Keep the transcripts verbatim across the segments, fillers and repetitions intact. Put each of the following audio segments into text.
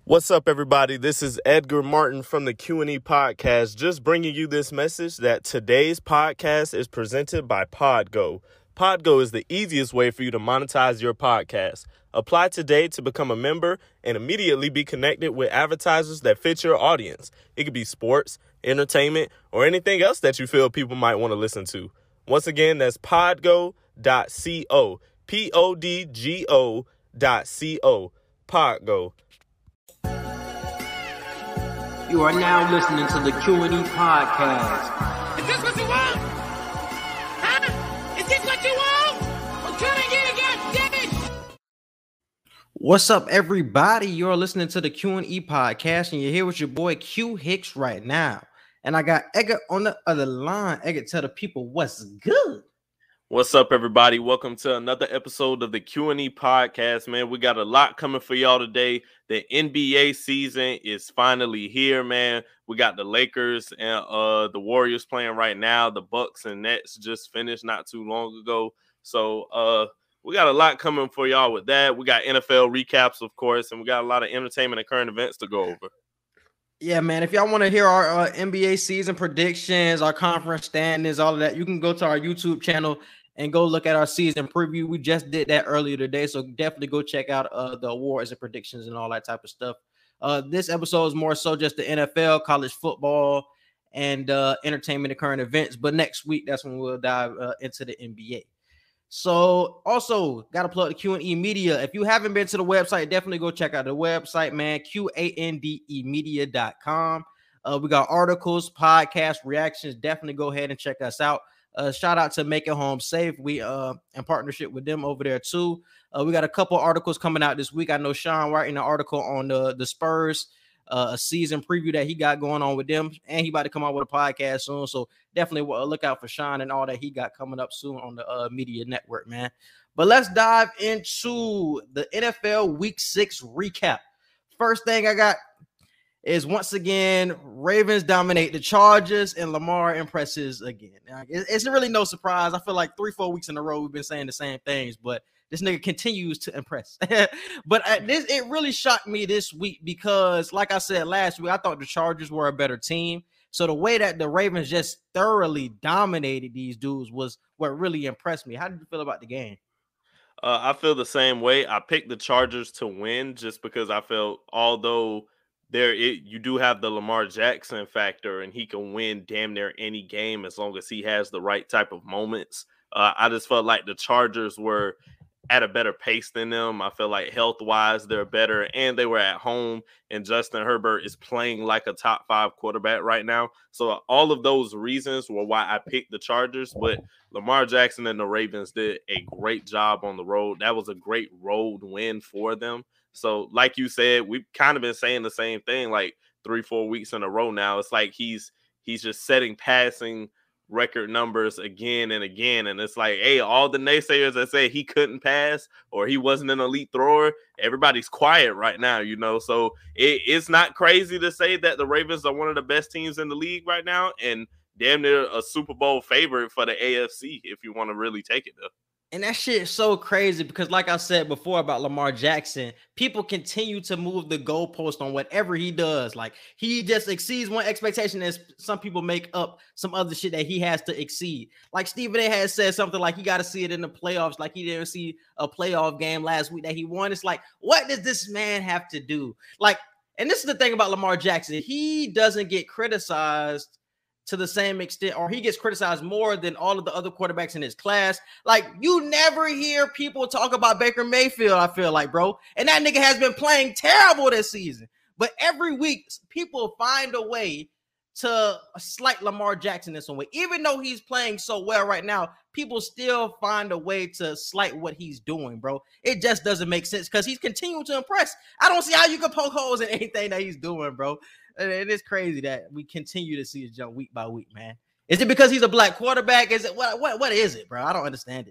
What's up, everybody? This is Edgar Martin from the Q and E podcast, just bringing you this message that today's podcast is presented by Podgo. Podgo is the easiest way for you to monetize your podcast. Apply today to become a member and immediately be connected with advertisers that fit your audience. It could be sports, entertainment, or anything else that you feel people might want to listen to. Once again, that's podgo dot co, P O D G O dot C O, Podgo. You are now listening to the Q and E podcast. Is this what you want? Huh? Is this what you want? I'm trying to get it, God damn it! What's up, everybody? You're listening to the Q and E podcast, and you're here with your boy Q Hicks right now. And I got Edgar on the other line. Edgar, tell the people what's good. What's up, everybody? Welcome to another episode of the Q and E podcast, man. We got a lot coming for y'all today. The N B A season is finally here, man. We got the Lakers and uh, the Warriors playing right now. The Bucks and Nets just finished not too long ago. So uh, we got a lot coming for y'all with that. We got N F L recaps, of course, and we got a lot of entertainment and current events to go over. Yeah, man, if y'all want to hear our uh, N B A season predictions, our conference standings, all of that, you can go to our YouTube channel and go look at our season preview. We just did that earlier today, so definitely go check out uh, the awards and predictions and all that type of stuff. Uh, this episode is more so just the N F L, college football, and uh, entertainment and current events. But next week, that's when we'll dive uh, into the N B A. So also got to plug the Q and E Media. If you haven't been to the website, definitely go check out the website, man. Q A N D E media dot com. Uh, we got articles, podcasts, reactions. Definitely go ahead and check us out. Uh, shout out to Make It Home Safe. We uh in partnership with them over there too. Uh, we got a couple articles coming out this week. I know Sean writing an article on the the Spurs, uh, a season preview that he got going on with them, and he about to come out with a podcast soon. So definitely uh, look out for Sean and all that he got coming up soon on the uh, media network, man. But let's dive into the N F L Week Six recap. First thing I got is once again, Ravens dominate the Chargers and Lamar impresses again. It's really no surprise. I feel like three, four weeks in a row we've been saying the same things, but this nigga continues to impress. But this it really shocked me this week because, like I said last week, I thought the Chargers were a better team. So the way that the Ravens just thoroughly dominated these dudes was what really impressed me. How did you feel about the game? Uh, I feel the same way. I picked the Chargers to win just because I felt although there it, you do have the Lamar Jackson factor and he can win damn near any game as long as he has the right type of moments. Uh, I just felt like the Chargers were at a better pace than them. I feel like health-wise they're better, and they were at home, and Justin Herbert is playing like a top five quarterback right now. So all of those reasons were why I picked the Chargers, but Lamar Jackson and the Ravens did a great job on the road. That was a great road win for them. So like you said, we've kind of been saying the same thing like three, four weeks in a row now. It's like he's he's just setting passing record numbers again and again. And it's like, hey, all the naysayers that say he couldn't pass or he wasn't an elite thrower, everybody's quiet right now, you know. So it, it's not crazy to say that the Ravens are one of the best teams in the league right now and damn near a Super Bowl favorite for the A F C if you want to really take it though. And that shit is so crazy because, like I said before about Lamar Jackson, people continue to move the goalpost on whatever he does. Like, he just exceeds one expectation as some people make up some other shit that he has to exceed. Like, Stephen A. had said something like, you got to see it in the playoffs. Like, he didn't see a playoff game last week that he won. It's like, what does this man have to do? Like, and this is the thing about Lamar Jackson. He doesn't get criticized to the same extent, or he gets criticized more than all of the other quarterbacks in his class. Like, you never hear people talk about Baker Mayfield, I feel like, bro. And that nigga has been playing terrible this season. But every week, people find a way to slight Lamar Jackson in some way. Even though he's playing so well right now, people still find a way to slight what he's doing, bro. It just doesn't make sense because he's continuing to impress. I don't see how you can poke holes in anything that he's doing, bro. It is crazy that we continue to see his jump week by week, man. Is it because he's a black quarterback? Is it what? What? What is it, bro? I don't understand it.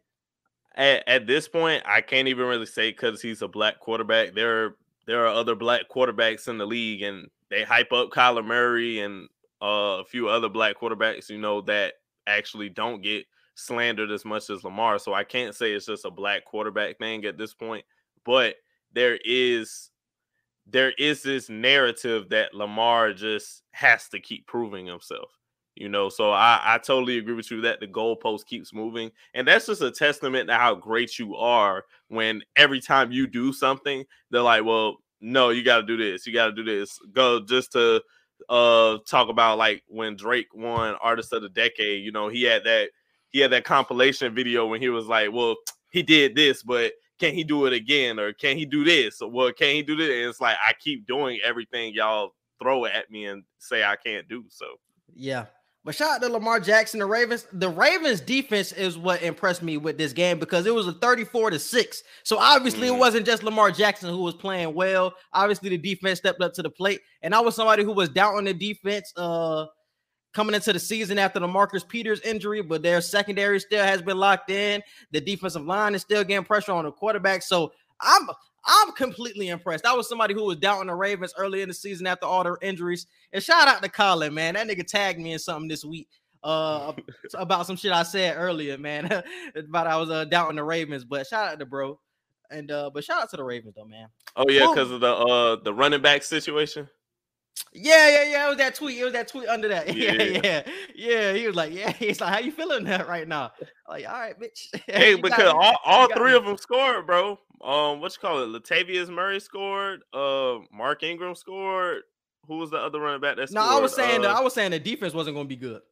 At, at this point, I can't even really say because he's a black quarterback. There are there are other black quarterbacks in the league, and they hype up Kyler Murray and uh, a few other black quarterbacks, you know, that actually don't get slandered as much as Lamar. So I can't say it's just a black quarterback thing at this point. But there is there is this narrative that Lamar just has to keep proving himself. You know, so I, I totally agree with you that the goalpost keeps moving. And that's just a testament to how great you are when every time you do something, they're like, well, no, you got to do this. You got to do this. Go just to uh talk about like when Drake won Artist of the Decade, you know, he had that he had that compilation video when he was like, well, he did this, but can he do it again? Or can he do this? Or well, can he do this? And it's like, I keep doing everything y'all throw at me and say I can't do. So, yeah. But shout out to Lamar Jackson, the Ravens. The Ravens defense is what impressed me with this game because it was a thirty-four to six. So obviously mm. it wasn't just Lamar Jackson who was playing well. Obviously the defense stepped up to the plate. And I was somebody who was down on the defense uh, coming into the season after the Marcus Peters injury, but their secondary still has been locked in. The defensive line is still getting pressure on the quarterback. So I'm I'm completely impressed. I was somebody who was doubting the Ravens early in the season after all their injuries. And shout out to Colin, man. That nigga tagged me in something this week uh, about some shit I said earlier, man. about I was uh, doubting the Ravens. But shout out to bro. And uh, but shout out to the Ravens though, man. Oh yeah, because of the uh the running back situation. Yeah, yeah, yeah. It was that tweet. It was that tweet under that. Yeah, yeah, yeah. yeah. He was like, yeah. He's like, how you feeling that right now? I'm like, all right, bitch. Hey, because all, all three me. of them scored, bro. Um, what you call it? Latavius Murray scored. Uh, Mark Ingram scored. Who was the other running back that scored? No, I was saying uh, the, I was saying the defense wasn't going to be good.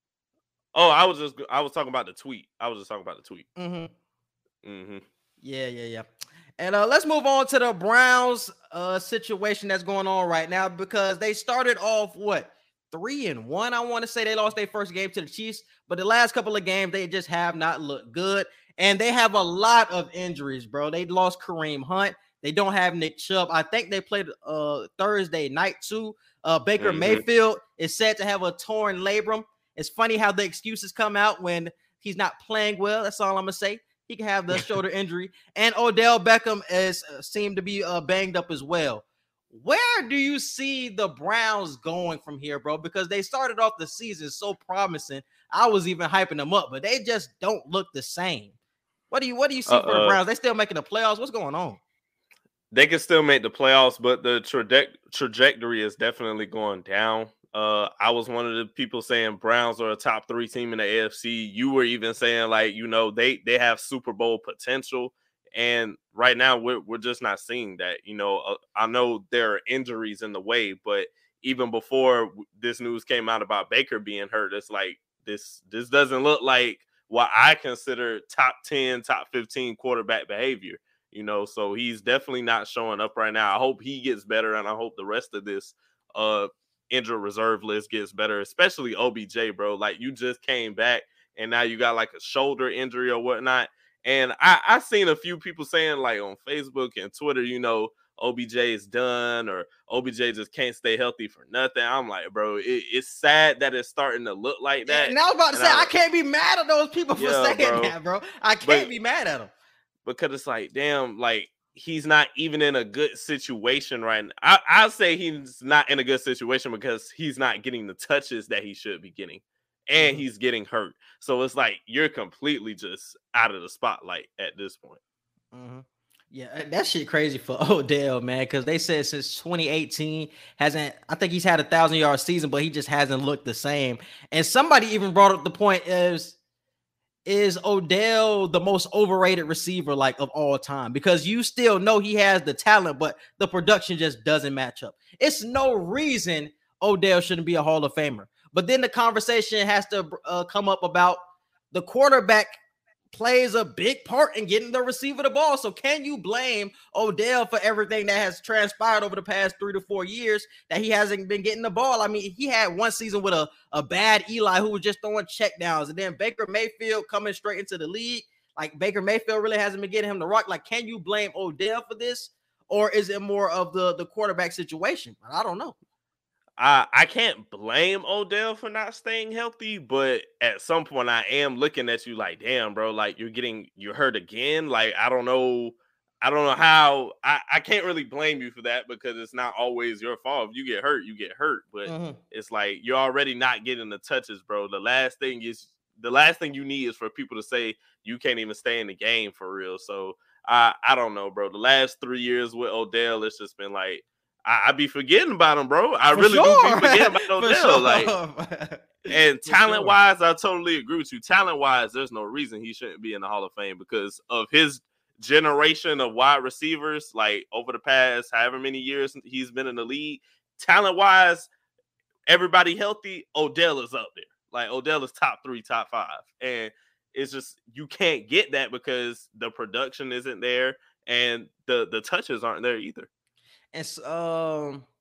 Oh, I was just I was talking about the tweet. I was just talking about the tweet. Mm-hmm. Mm-hmm. Yeah, yeah, yeah. And uh, let's move on to the Browns uh, situation that's going on right now because they started off what three and one. I want to say they lost their first game to the Chiefs, but the last couple of games they just have not looked good, and they have a lot of injuries, bro. They lost Kareem Hunt. They don't have Nick Chubb. I think they played uh, Thursday night too. Uh, Baker mm-hmm. Mayfield is said to have a torn labrum. It's funny how the excuses come out when he's not playing well. That's all I'm gonna say. He can have the shoulder injury, and Odell Beckham is uh, seemed to be uh, banged up as well. Where do you see the Browns going from here, bro? Because they started off the season so promising. I was even hyping them up, but they just don't look the same. What do you What do you see uh, for the Browns? They still making the playoffs. What's going on? They can still make the playoffs, but the traje- trajectory is definitely going down. Uh, I was one of the people saying Browns are a top three team in the A F C. You were even saying like, you know, they they have Super Bowl potential, and right now we're we're just not seeing that. You know, uh, I know there are injuries in the way, but even before this news came out about Baker being hurt, it's like this this doesn't look like what I consider top ten, top fifteen quarterback behavior. You know, so he's definitely not showing up right now. I hope he gets better, and I hope the rest of this uh. injured reserve list gets better, especially O B J, bro. Like you just came back and now you got like a shoulder injury or whatnot. And I, I seen a few people saying like on Facebook and Twitter, you know, O B J is done or O B J just can't stay healthy for nothing. I'm like, bro, it, it's sad that it's starting to look like that. And I was about to and say, I, I can't be mad at those people for yeah, saying bro. that, bro. I can't but, be mad at them. Because it's like, damn, like, he's not even in a good situation right now. I, I'll say he's not in a good situation because he's not getting the touches that he should be getting. And mm-hmm. he's getting hurt. So it's like you're completely just out of the spotlight at this point. Mm-hmm. Yeah, that shit crazy for Odell, man, because they said since twenty eighteen hasn't, I think he's had a thousand yard season, but he just hasn't looked the same. And somebody even brought up the point is, Is Odell the most overrated receiver like of all time? Because you still know he has the talent, but the production just doesn't match up. It's no reason Odell shouldn't be a Hall of Famer. But then the conversation has to uh, come up about the quarterback plays a big part in getting the receiver the ball. So can you blame Odell for everything that has transpired over the past three to four years that he hasn't been getting the ball? I mean, he had one season with a, a bad Eli who was just throwing checkdowns, and then Baker Mayfield coming straight into the league. Like Baker Mayfield really hasn't been getting him the rock. Like, can you blame Odell for this? Or is it more of the, the quarterback situation? I don't know. I, I can't blame Odell for not staying healthy, but at some point I am looking at you like, damn, bro, like you're getting you're hurt again. Like, I don't know. I don't know how I, I can't really blame you for that because it's not always your fault. If you get hurt, you get hurt. But mm-hmm. it's like you're already not getting the touches, bro. The last thing is the last thing you need is for people to say you can't even stay in the game for real. So I, I don't know, bro. The last three years with Odell, it's just been like I, I be forgetting about him, bro. I For really sure. do be forgetting about For Odell. sure. Like, and For talent sure. wise, I totally agree with you. Talent wise, there's no reason he shouldn't be in the Hall of Fame because of his generation of wide receivers. Like over the past however many years he's been in the league, talent wise, everybody healthy, Odell is up there. Like Odell is top three, top five, and it's just you can't get that because the production isn't there and the the touches aren't there either. And so, um,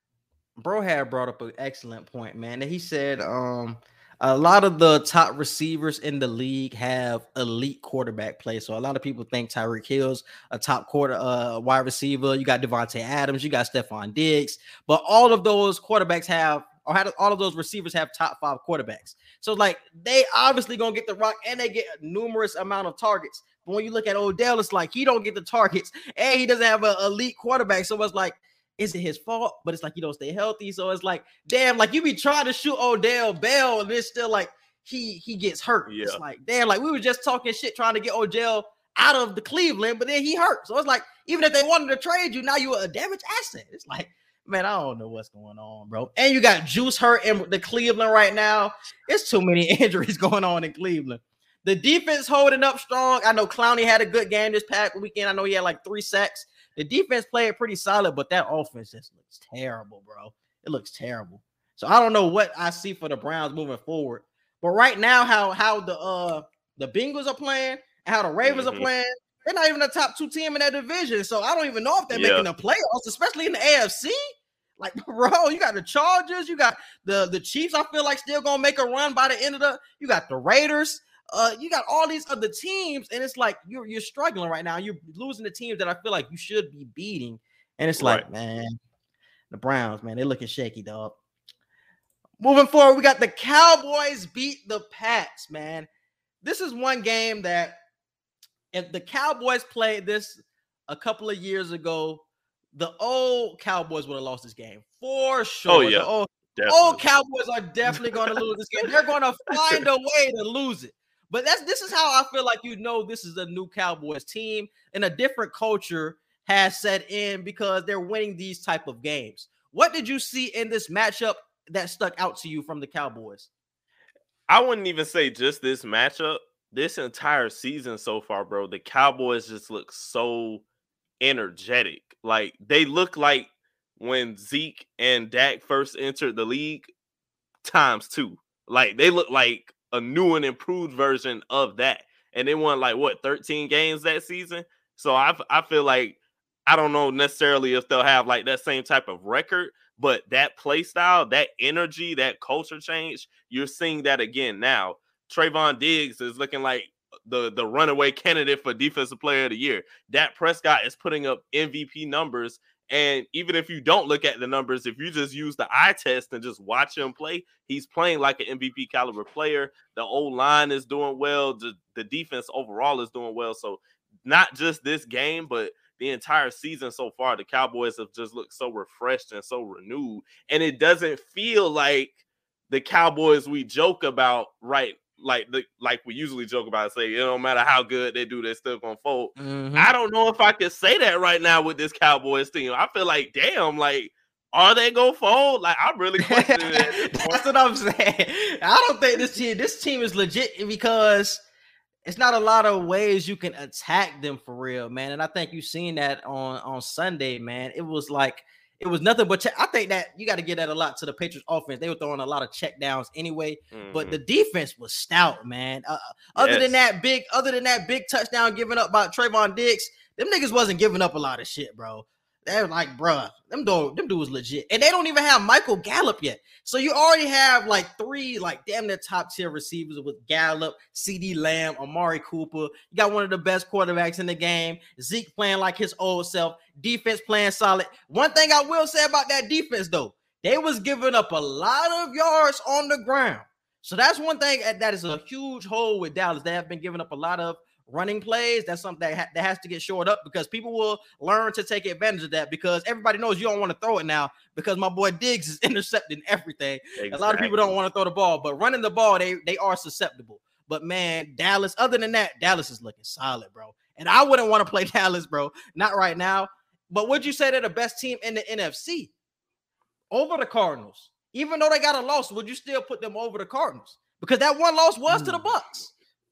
bro had brought up an excellent point, man. And he said, um, a lot of the top receivers in the league have elite quarterback play. So a lot of people think Tyreek Hill's a top quarter uh, wide receiver. You got Devontae Adams, you got Stephon Diggs, but all of those quarterbacks have, or had, all of those receivers have top five quarterbacks. So like they obviously gonna get the rock and they get a numerous amount of targets. But when you look at Odell, it's like he don't get the targets and he doesn't have an elite quarterback. So it's like, is it his fault? But it's like you don't stay healthy. So it's like, damn, like you be trying to shoot Odell Bell, and it's still like he he gets hurt. Yeah. It's like, damn, like we were just talking shit trying to get Odell out of the Cleveland, but then he hurt. So it's like, even if they wanted to trade you, now you're a damaged asset. It's like, man, I don't know what's going on, bro. And you got Juice hurt in the Cleveland right now. It's too many injuries going on in Cleveland. The defense holding up strong. I know Clowney had a good game this past weekend. I know he had like three sacks. The defense played pretty solid, but that offense just looks terrible, bro. It looks terrible. So I don't know what I see for the Browns moving forward. But right now, how how the uh the Bengals are playing and how the Ravens mm-hmm. are playing, they're not even the top two team in that division. So I don't even know if they're Yeah. making the playoffs, especially in the A F C. Like, bro, you got the Chargers, you got the the Chiefs. I feel like still gonna make a run by the end of the. You got the Raiders. Uh, you got all these other teams, and it's like you're you're struggling right now. You're losing the teams that I feel like you should be beating, and it's like, Right. man, the Browns, man, they're looking shaky, dog. Moving forward, we got the Cowboys beat the Pats, man. This is one game that if the Cowboys played this a couple of years ago, the old Cowboys would have lost this game for sure. Oh, yeah. The old, Definitely. old Cowboys are definitely going to lose this game. They're going to find a way to lose it. But that's this is how I feel like you know this is a new Cowboys team and a different culture has set in because they're winning these type of games. What did you see in this matchup that stuck out to you from the Cowboys? I wouldn't even say just this matchup. This entire season so far, bro, the Cowboys just look so energetic. Like they look like when Zeke and Dak first entered the league times two. Like they look like a new and improved version of that. And they won like what thirteen games that season. So I I feel like I don't know necessarily if they'll have like that same type of record, but that play style, that energy, that culture change, you're seeing that again now. Trayvon Diggs is looking like the, the runaway candidate for Defensive Player of the Year. Dak Prescott is putting up M V P numbers. And even if you don't look at the numbers, if you just use the eye test and just watch him play, he's playing like an M V P caliber player. The old line is doing well. The, the defense overall is doing well. So not just this game, but the entire season so far, the Cowboys have just looked so refreshed and so renewed. And it doesn't feel like the Cowboys we joke about, right? Like the like we usually joke about, say it don't matter how good they do, they're still gonna fold. Mm-hmm. I don't know if I could say that right now with this Cowboys team. I feel like, damn, like, are they gonna fold? Like, I'm really questioning it. That's what I'm saying. I don't think this team, this team is legit because it's not a lot of ways you can attack them for real, man. And I think you've seen that on, on Sunday, man. It was like it was nothing but check. I think that you got to get that a lot to the Patriots offense. They were throwing a lot of check downs anyway, mm-hmm. but the defense was stout, man. Uh, other yes. than that big, other than that big touchdown given up by Trayvon Diggs, them niggas wasn't giving up a lot of shit, bro. They're like, bruh, them dude, them dudes legit. And they don't even have Michael Gallup yet. So you already have like three, like damn near top tier receivers with Gallup, CeeDee Lamb, Amari Cooper. You got one of the best quarterbacks in the game. Zeke playing like his old self. Defense playing solid. One thing I will say about that defense, though, they was giving up a lot of yards on the ground. So that's one thing that is a huge hole with Dallas. They have been giving up a lot of running plays. That's something that, ha- that has to get shored up because people will learn to take advantage of that because everybody knows you don't want to throw it now because my boy Diggs is intercepting everything. Exactly. A lot of people don't want to throw the ball, but running the ball, they, they are susceptible. But man, Dallas, other than that, Dallas is looking solid, bro. And I wouldn't want to play Dallas, bro. Not right now. But would you say they're the best team in the N F C over the Cardinals? Even though they got a loss, would you still put them over the Cardinals? Because that one loss was mm. to the Bucs.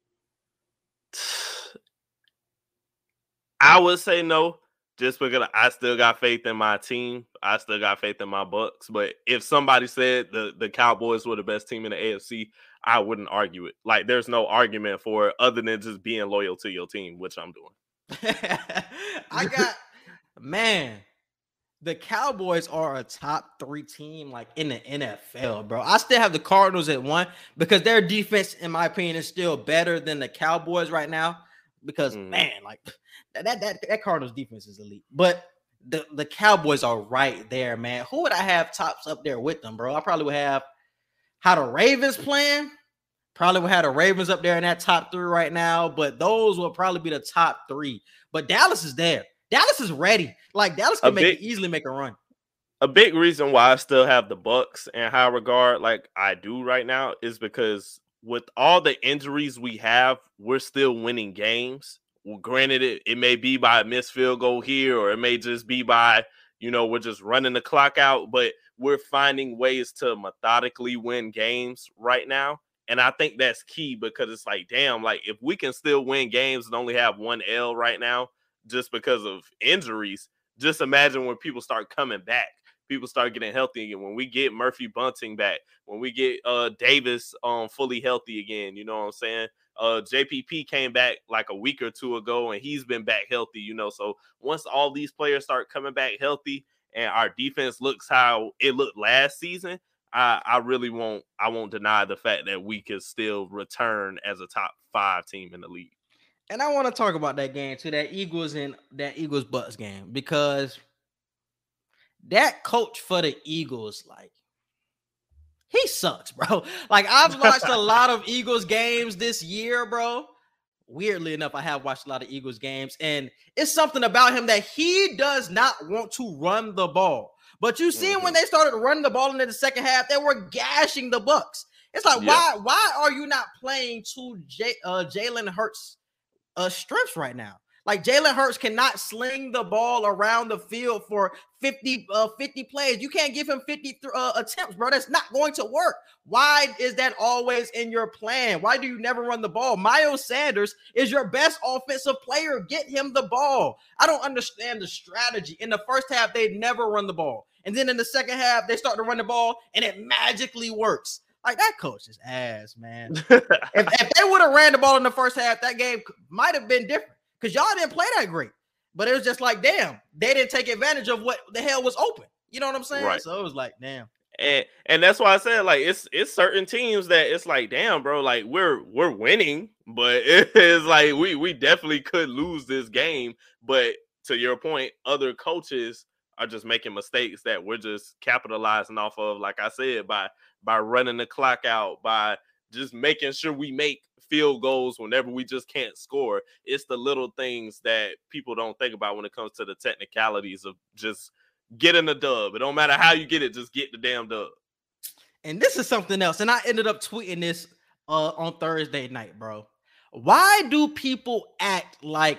I would say no, just because I still got faith in my team. I still got faith in my Bucs. But if somebody said the, the Cowboys were the best team in the A F C, I wouldn't argue it. Like, there's no argument for it other than just being loyal to your team, which I'm doing. I got, man, the Cowboys are a top three team, like, in the N F L, bro. I still have the Cardinals at one because their defense, in my opinion, is still better than the Cowboys right now. Because, mm. man, like, that, that that Cardinals defense is elite. But the, the Cowboys are right there, man. Who would I have tops up there with them, bro? I probably would have how the Ravens playing. Probably would have the Ravens up there in that top three right now. But those will probably be the top three. But Dallas is there. Dallas is ready. Like, Dallas can make, big, easily make a run. A big reason why I still have the Bucs in high regard like I do right now is because with all the injuries we have, we're still winning games. Well, granted, it, it may be by a missed field goal here, or it may just be by, you know, we're just running the clock out, but we're finding ways to methodically win games right now. And I think that's key because it's like, damn, like if we can still win games and only have one L right now just because of injuries, just imagine when people start coming back. People start getting healthy again. When we get Murphy Bunting back, when we get uh, Davis um, fully healthy again, you know what I'm saying? Uh, J P P came back like a week or two ago, and he's been back healthy, you know. So once all these players start coming back healthy and our defense looks how it looked last season, I, I really won't I won't deny the fact that we could still return as a top five team in the league. And I want to talk about that game too, that Eagles and that Eagles Bucks game, because that coach for the Eagles, like, he sucks, bro. Like, I've watched a lot of Eagles games this year, bro. Weirdly enough, I have watched a lot of Eagles games, and it's something about him that he does not want to run the ball. But you see, mm-hmm. when they started running the ball into the second half, they were gashing the Bucks. It's like, yeah. why, why are you not playing to J, uh, Jalen Hurts' uh, strengths right now? Like, Jalen Hurts cannot sling the ball around the field for fifty, uh, fifty plays. You can't give him fifty uh, attempts, bro. That's not going to work. Why is that always in your plan? Why do you never run the ball? Miles Sanders is your best offensive player. Get him the ball. I don't understand the strategy. In the first half, they never run the ball. And then in the second half, they start to run the ball, and it magically works. Like, that coach is ass, man. if, if they would have ran the ball in the first half, that game might have been different. Because y'all didn't play that great. But it was just like, damn, they didn't take advantage of what the hell was open. You know what I'm saying? Right. So it was like, damn. And and that's why I said, like, it's it's certain teams that it's like, damn, bro, like we're we're winning, but it's like we we definitely could lose this game. But to your point, other coaches are just making mistakes that we're just capitalizing off of, like I said, by by running the clock out, by just making sure we make field goals whenever we just can't score. It's the little things that people don't think about when it comes to the technicalities of just getting a dub. It don't matter how you get it, just get the damn dub. And this is something else. And I ended up tweeting this uh, on Thursday night, bro. Why do people act like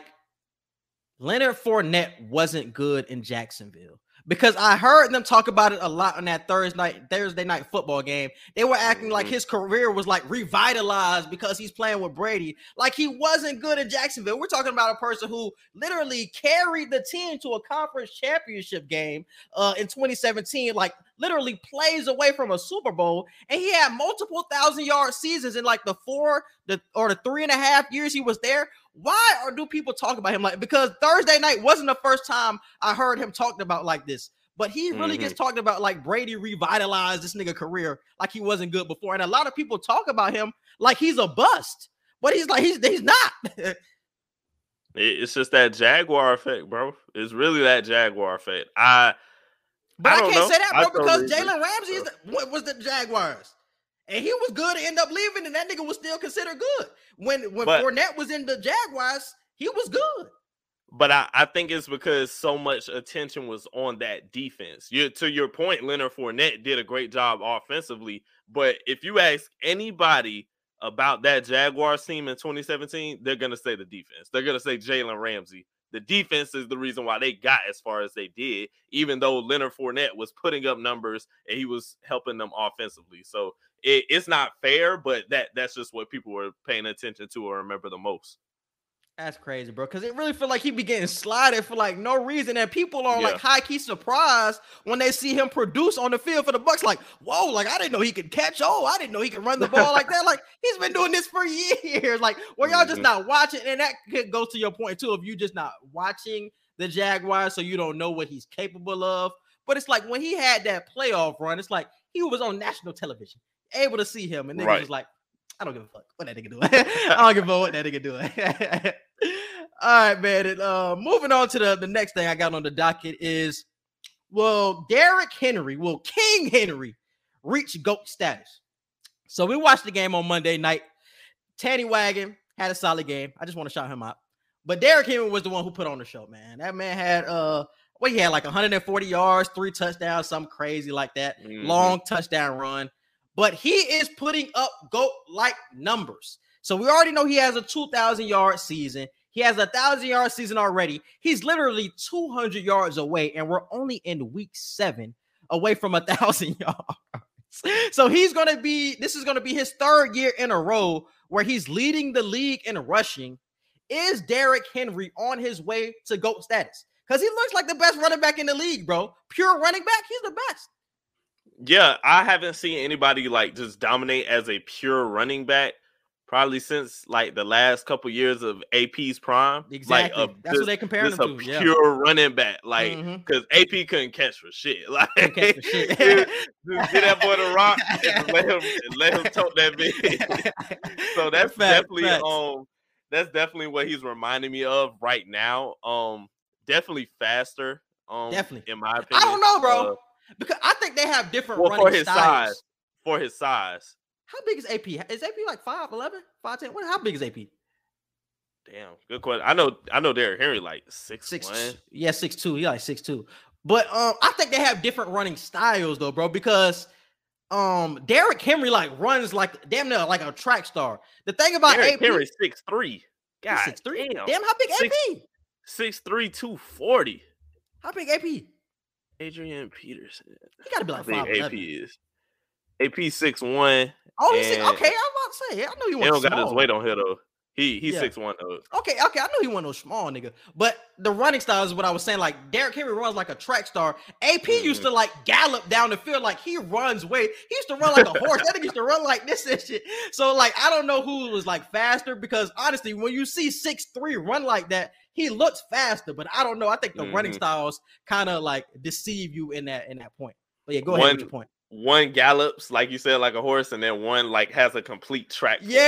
Leonard Fournette wasn't good in Jacksonville? Because I heard them talk about it a lot on that Thursday night, Thursday night football game. They were acting like his career was like revitalized because he's playing with Brady. Like, he wasn't good in Jacksonville. We're talking about a person who literally carried the team to a conference championship game uh, in twenty seventeen, like literally plays away from a Super Bowl. And he had multiple thousand yard seasons in like the four the, or the three and a half years he was there. Why or do people talk about him like, because Thursday night wasn't the first time I heard him talked about like this, but he really mm-hmm. gets talked about like Brady revitalized this nigga career like he wasn't good before. And a lot of people talk about him like he's a bust, but he's like, he's, he's not. It's just that Jaguar effect, bro. It's really that Jaguar effect. I, but I, I can't know. say that, bro, I because Jalen Ramsey is the, was the Jaguars. And he was good to end up leaving, and that nigga was still considered good. When when but, Fournette was in the Jaguars, he was good. But I, I think it's because so much attention was on that defense. You, to your point, Leonard Fournette did a great job offensively. But if you ask anybody about that Jaguars team in twenty seventeen, they're going to say the defense. They're going to say Jalen Ramsey. the defense is the reason why they got as far as they did, even though Leonard Fournette was putting up numbers and he was helping them offensively. So it, it's not fair, but that that's just what people were paying attention to or remember the most. That's crazy, bro. Because it really feel like he be getting slided for like no reason, and people are Yeah. like high key surprised when they see him produce on the field for the Bucks. Like, whoa, like I didn't know he could catch. Oh, I didn't know he could run the ball like that. Like he's been doing this for years. Like, well, y'all just Mhm. not watching, and that could go to your point too. If you just not watching the Jaguars, so you don't know what he's capable of. But it's like when he had that playoff run, it's like he was on national television, able to see him, and then Right. was like, I don't give a fuck what that nigga doing. I don't give a fuck what that nigga doing. All right, man. And, uh, moving on to the, the next thing I got on the docket is, well, Derrick Henry, will King Henry reach GOAT status? So we watched the game on Monday night. Tanny Wagon had a solid game. I just want to shout him out. But Derrick Henry was the one who put on the show, man. That man had, uh, what he had, like one hundred forty yards, three touchdowns, something crazy like that. Mhm. Long touchdown run. But he is putting up GOAT-like numbers. So we already know he has a two thousand yard season. He has a one thousand yard season already. He's literally two hundred yards away, and we're only in week seven away from one thousand yards. So he's going to be, this is going to be his third year in a row where he's leading the league in rushing. Is Derrick Henry on his way to GOAT status? Because he looks like the best running back in the league, bro. Pure running back, he's the best. Yeah, I haven't seen anybody like just dominate as a pure running back probably since like the last couple years of A P's prime. Exactly. Like, a, That's what they compare him just a to. Yeah. pure running back, like Mhm. because A P couldn't catch for shit. Like, Couldn't catch for shit. just, just get that boy the rock and let him and let him tote that bitch. So that's Facts, definitely facts. um that's definitely what he's reminding me of right now. Um, definitely faster. Um, Definitely. in my opinion. I don't know, bro. Uh, Because I think they have different well, running for his styles. size, for his size. How big is A P? Is A P like five eleven, five ten? What? How big is A P? Damn, good question. I know, I know, Derrick Henry like six, Six. one. Yeah, six two. He like six two. But um, I think they have different running styles though, bro. Because um, Derrick Henry like runs like damn near like a track star. The thing about Derrick A P, Henry six three. God, six three. damn, Damn, how big Six- A P? six three, two forty. How big A P? Adrian Peterson. He got to be How like big five A P eleven. is? A P six one. Oh, he's six, and okay. I was about to say. I know he He wasn't don't got small. his weight on here though. He he's Yeah. six one though. Okay, okay, I knew he wasn't no small nigga, but the running style is what I was saying. Like Derrick Henry runs like a track star. A P used Mm-hmm. to like gallop down the field like he runs way. He used to run like a horse. That nigga used to run like this and shit. So like I don't know who was like faster because honestly, when you see six three run like that, he looks faster. But I don't know. I think the running Mhm. styles kind of like deceive you in that in that point. But yeah, go ahead with One- your point. One gallops, like you said, like a horse, and then one like has a complete track. Yeah,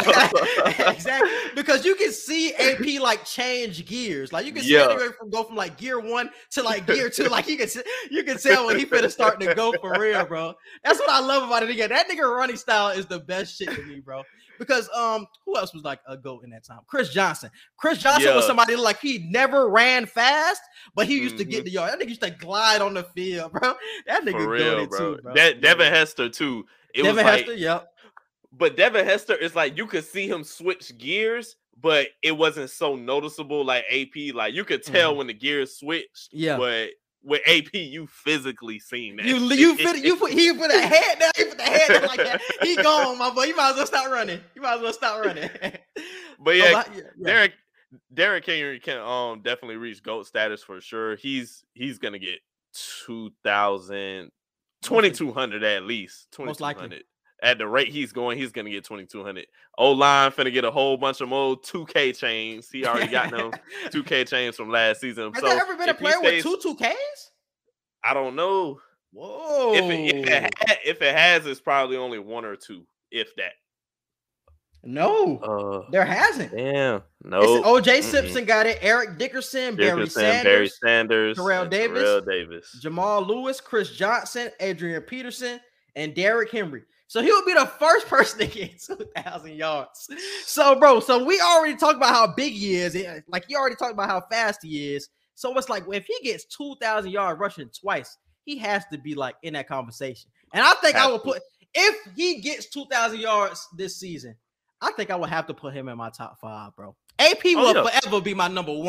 form. exactly. Because you can see A P like change gears. Like you can see Yeah. anywhere from go from like gear one to like gear two. Like you can see, you can tell when he finna start to go for real, bro. That's what I love about it. Again, that nigga running style is the best shit to me, bro. Because um, who else was like a GOAT in that time? Chris Johnson. Chris Johnson was Yeah. somebody like he never ran fast, but he used to Mhm. get the yard. That nigga used to glide on the field, bro. That nigga For real, goated bro. too, bro. De- Devin Hester too. It Devin was like, Hester, yep. but Devin Hester is like you could see him switch gears, but it wasn't so noticeable like A P. Like you could tell when the gears switched. Mm-hmm. Yeah. But with A P, you physically seen that. You shit. you put you put he put a head down, he put the head down like that. He gone, my boy. You might as well stop running. You might as well stop running. But yeah, Oh, my- yeah, yeah. Derrick Derrick Henry can um definitely reach GOAT status for sure. He's he's gonna get two thousand, twenty-two hundred at least. Most twenty-two likely. hundred. At the rate he's going, he's gonna get twenty-two hundred. O-line finna get a whole bunch of more two K chains. He already got them two K chains from last season. Has so there ever been a if he player stays- with two two Ks? I don't know. Whoa. If it, if, it ha- if it has, it's probably only one or two, if that. no, Uh, there hasn't. damn. No. It's O J Mm-mm. Simpson got it. Eric Dickerson, Barry Dickerson, Sanders, Barry Sanders, Terrell and Davis, Terrell Davis. Jamal Lewis, Chris Johnson, Adrian Peterson, and Derrick Henry. So he would be the first person to get two thousand yards. So, bro, so we already talked about how big he is. eh, Like, you already talked about how fast he is. So it's like, if he gets two thousand yards rushing twice, he has to be, like, in that conversation. And I think I would put, if he gets two thousand yards this season, I think I would have to put him in my top five, bro. A P Oh, will yeah. forever be my number one.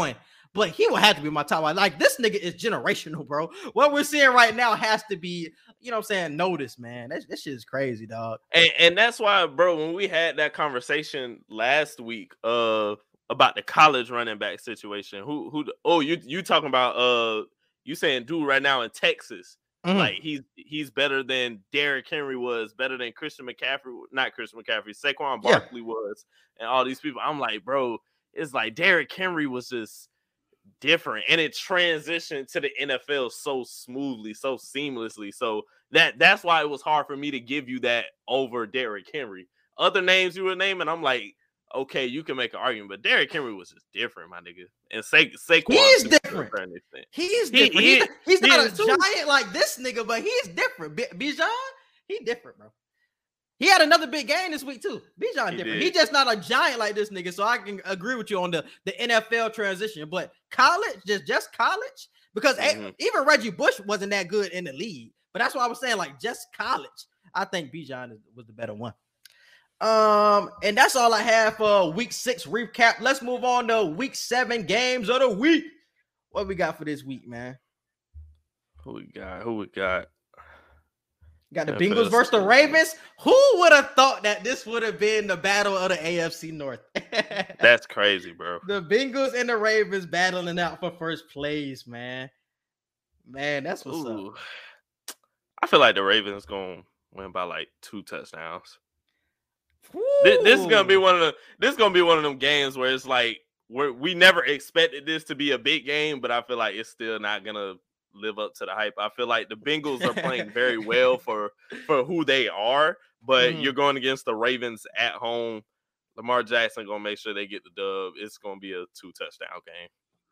but he will have to be my top. Like this nigga is generational, bro. What we're seeing right now has to be, you know what I'm saying, noticed, man. That, that shit is crazy, dog. And, and that's why, bro, when we had that conversation last week uh about the college running back situation, who who oh you you talking about uh you saying dude right now in Texas, mm-hmm. like he's he's better than Derrick Henry was, better than Christian McCaffrey, not Christian McCaffrey, Saquon Barkley yeah. was, and all these people. I'm like, bro, it's like Derrick Henry was just different, and it transitioned to the N F L so smoothly, so seamlessly. So that that's why it was hard for me to give you that over Derrick Henry. Other names you were naming, I'm like, okay, you can make an argument, but Derrick Henry was just different, my nigga. And Sa- Saquon, he's different. He's different. He, he, he's, he's not a too. giant like this nigga, but he's different. B- Bijan, he different, bro. He had another big game this week too. Bijan different. He's just not a giant like this nigga. So I can agree with you on the, the N F L transition. But college, just just college, because mm-hmm. a, even Reggie Bush wasn't that good in the league. But that's why I was saying, like, just college. I think Bijan was the better one. Um, and that's all I have for week six recap. Let's move on to week seven games of the week. What we got for this week, man? Who we got? Who we got? Got the Bengals versus the Ravens. Who would have thought that this would have been the battle of the A F C North? That's crazy, bro. The Bengals and the Ravens battling out for first place, man. Man, that's what's Ooh. up. I feel like the Ravens gonna win by like two touchdowns. This, this is gonna be one of the. This is gonna be one of them games where it's like we we never expected this to be a big game, but I feel like it's still not gonna live up to the hype. I feel like the Bengals are playing very well for for who they are, but mm. you're going against the Ravens at home. Lamar Jackson gonna make sure they get the dub. It's gonna be a two touchdown game.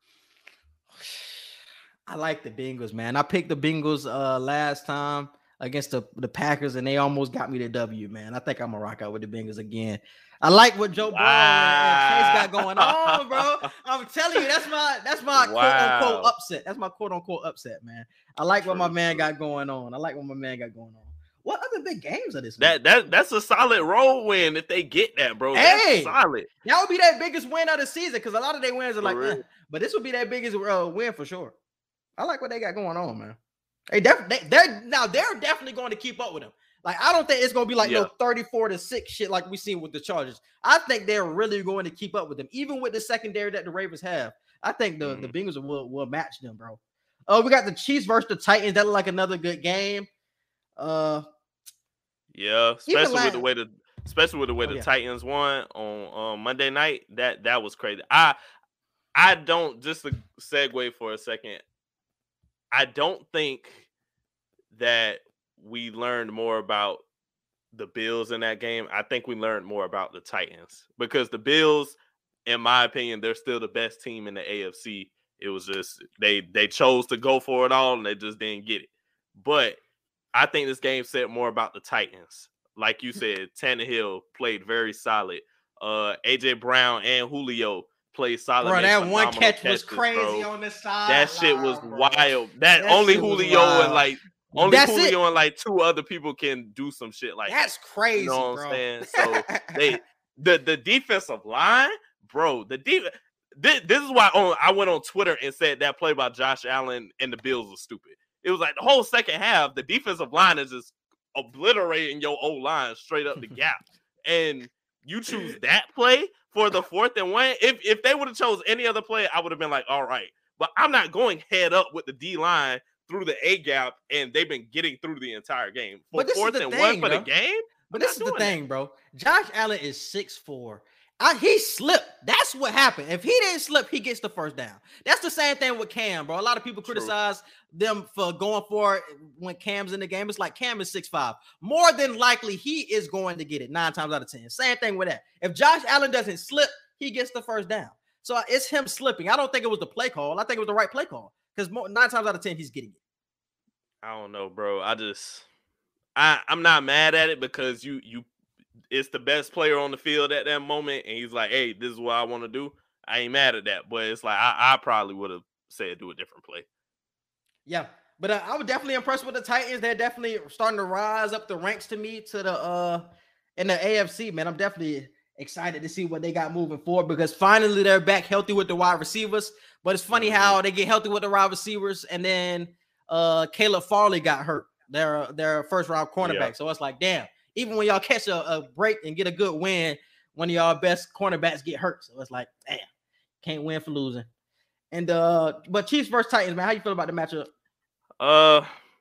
I like the Bengals, man. I picked the Bengals uh last time against the, the Packers, and they almost got me the W, man. I think I'm gonna rock out with the Bengals again. I like what Joe wow. Burrow and Chase got going on, bro. I'm telling you, that's my that's my wow. quote unquote upset. That's my quote unquote upset, man. I like true, what my man true. got going on. I like what my man got going on. What other big games are this? That week? that that's a solid road win if they get that, bro. Hey, that's solid. That would be their biggest win of the season because a lot of their wins are like, eh, but this would be their biggest uh, win for sure. I like what they got going on, man. They def- they, they're now they're definitely going to keep up with them. Like, I don't think it's going to be like yeah. no thirty-four to six shit like we seen with the Chargers. I think they're really going to keep up with them, even with the secondary that the Ravens have. I think the, mm. the Bengals will, will match them, bro. Oh, uh, we got the Chiefs versus the Titans. That look like another good game. Uh, yeah, especially like, with the way the especially with the way oh, the yeah. Titans won on um, Monday night. That that was crazy. I I don't just to segue for a second. I don't think that we learned more about the Bills in that game. I think we learned more about the Titans because the Bills, in my opinion, they're still the best team in the A F C. It was just they they chose to go for it all and they just didn't get it. But I think this game said more about the Titans. Like you said, Tannehill played very solid. Uh, A J Brown and Julio played solid. Bro, that one catch catches, was crazy bro. on the side. That shit was bro. wild. That, that only Julio and like only That's Julio it. and like two other people can do some shit like That's that. crazy. You know what bro. I'm saying? So they the the defensive line, bro. The defense. This, this is why on, I went on Twitter and said that play by Josh Allen and the Bills was stupid. It was like the whole second half, the defensive line is just obliterating your O line straight up the gap, and you choose that play for the fourth and one. If if they would have chose any other play, I would have been like, all right. But I'm not going head up with the D line through the A gap, and they've been getting through the entire game. For fourth and thing, one for bro. the game. But this is the thing, that. bro. Josh Allen is six foot four. I, he slipped. That's what happened. If he didn't slip, he gets the first down. That's the same thing with Cam, bro. A lot of people criticize True. them for going for it when Cam's in the game. It's like Cam is six five. More than likely, he is going to get it nine times out of ten. Same thing with that. If Josh Allen doesn't slip, he gets the first down. So it's him slipping. I don't think it was the play call. I think it was the right play call because nine times out of ten, he's getting it. I don't know, bro. I just, I, I'm not mad at it because you, you, it's the best player on the field at that moment, and he's like, "Hey, this is what I want to do." I ain't mad at that, but it's like I, I probably would have said do a different play. Yeah, but uh, I was definitely impressed with the Titans. They're definitely starting to rise up the ranks to me to the uh in the A F C. Man, I'm definitely Excited to see what they got moving forward because finally they're back healthy with the wide receivers. But it's funny Mm-hmm. how they get healthy with the wide receivers, and then uh Caleb Farley got hurt. Their their first round cornerback. Yeah. So it's like, damn. Even when y'all catch a, a break and get a good win, one of y'all best cornerbacks get hurt. So it's like, damn, can't win for losing. And uh, but Chiefs versus Titans, man, how you feel about the matchup? Uh,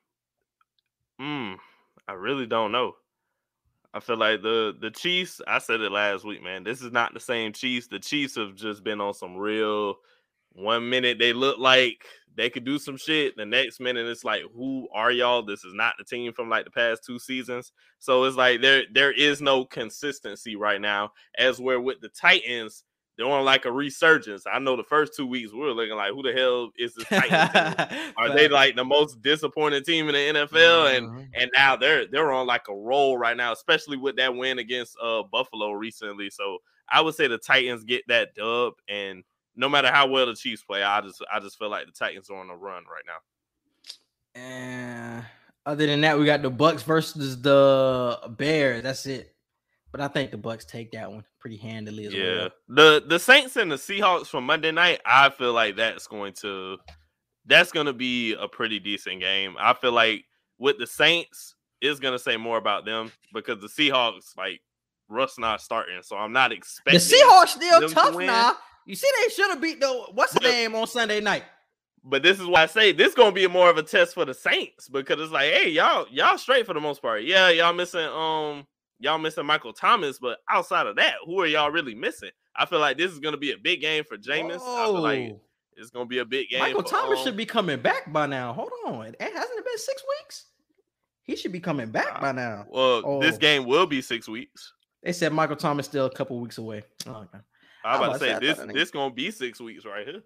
mm, I really don't know. I feel like the the Chiefs. I said it last week, man. This is not the same Chiefs. The Chiefs have just been on some real. One minute they look like they could do some shit. The next minute it's like, who are y'all? This is not the team from like the past two seasons. So it's like there there is no consistency right now. As where with the Titans, they're on like a resurgence. I know the first two weeks we were looking like, who the hell is this Titans team? Are they like the most disappointing team in the N F L? And Mm-hmm. and now they're they're on like a roll right now, especially with that win against uh Buffalo recently. So I would say the Titans get that dub, and no matter how well the Chiefs play, I just I just feel like the Titans are on a run right now. And other than that, we got the Bucks versus the Bears. That's it. But I think the Bucks take that one pretty handily as Yeah, well. the the Saints and the Seahawks from Monday night, I feel like that's going to that's going to be a pretty decent game. I feel like with the Saints, it's going to say more about them because the Seahawks, like Russ not starting, so I'm not The expecting Seahawks still them to tough win. now. You see, they should have beat the what's the But- name on Sunday night. But this is why I say this gonna be more of a test for the Saints because it's like, hey, y'all, y'all straight for the most part. Yeah, y'all missing um, y'all missing Michael Thomas, but outside of that, who are y'all really missing? I feel like this is gonna be a big game for Jameis. I feel like Whoa. it's gonna be a big game. Michael for, Thomas um, should be coming back by now. Hold on, it hasn't it been six weeks? He should be coming back Uh, by now. Well, this Oh. game will be six weeks. They said Michael Thomas still a couple weeks away. Oh, okay. I'm I'm about to about to say say, I this. thought that This gonna be six weeks right here.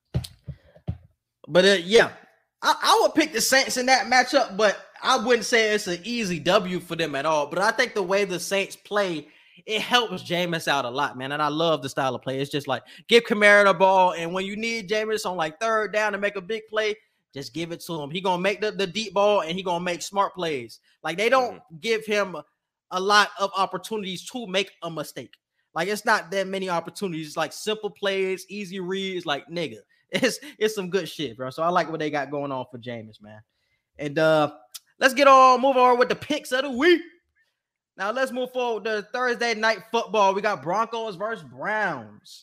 But uh, yeah, I, I would pick the Saints in that matchup, but I wouldn't say it's an easy W for them at all. But I think the way the Saints play, it helps Jameis out a lot, man. And I love the style of play. It's just like give Kamara the ball, and when you need Jameis on like third down to make a big play, just give it to him. He gonna make the, the deep ball, and he gonna make smart plays. Like they don't give him a lot of opportunities to make a mistake. Like it's not that many opportunities. It's like simple plays, easy reads. Like nigga, it's it's some good shit, bro. So I like what they got going on for Jameis, man. And uh let's get on move on with the picks of the week. Now let's move forward to Thursday night football. We got Broncos versus Browns.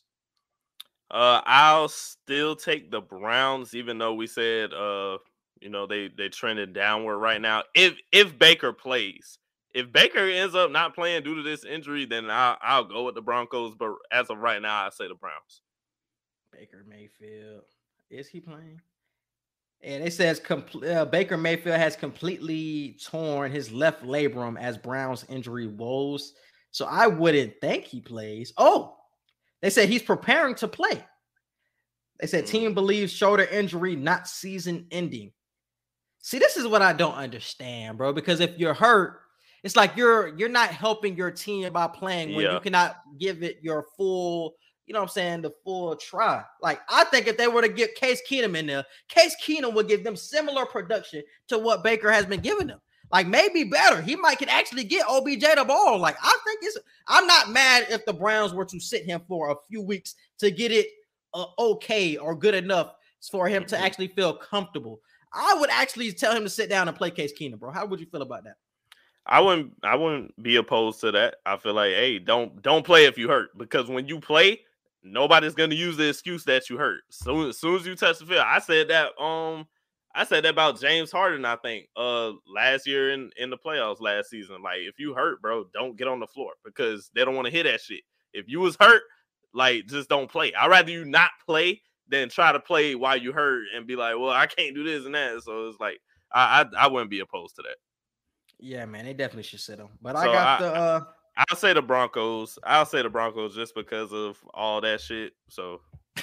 Uh, I'll still take the Browns, even though we said uh, you know, they they trended downward right now. If if Baker plays, if Baker ends up not playing due to this injury, then I'll I'll go with the Broncos. But as of right now, I say the Browns. Baker Mayfield, is he playing? And it says compl- uh, Baker Mayfield has completely torn his left labrum as Brown's injury woes. So I wouldn't think he plays. Oh, they said he's preparing to play. They said Mm. team believes shoulder injury, not season ending. See, this is what I don't understand, bro. Because if you're hurt, it's like you're you're not helping your team by playing when Yeah. you cannot give it your full, you know what I'm saying, the full try. Like, I think if they were to get Case Keenum in there, Case Keenum would give them similar production to what Baker has been giving them. Like, maybe better. He might could actually get O B J the ball. Like, I think it's, I'm not mad if the Browns were to sit him for a few weeks to get it uh, okay or good enough for him to Mhm. actually feel comfortable. I would actually tell him to sit down and play Case Keenum, bro. How would you feel about that? I wouldn't I wouldn't be opposed to that. I feel like, hey, don't don't play if you hurt, because when you play, nobody's gonna use the excuse that you hurt. So as soon as you touch the field, I said that um I said that about James Harden, I think, uh last year in, in the playoffs last season. Like, if you hurt, bro, don't get on the floor because they don't want to hear that shit. If you was hurt, like, just don't play. I'd rather you not play than try to play while you hurt and be like, well, I can't do this and that. So it's like I I, I wouldn't be opposed to that. Yeah, man, they definitely should sit him. But I So got I- the uh I'll say the Broncos. I'll say the Broncos just because of all that shit. So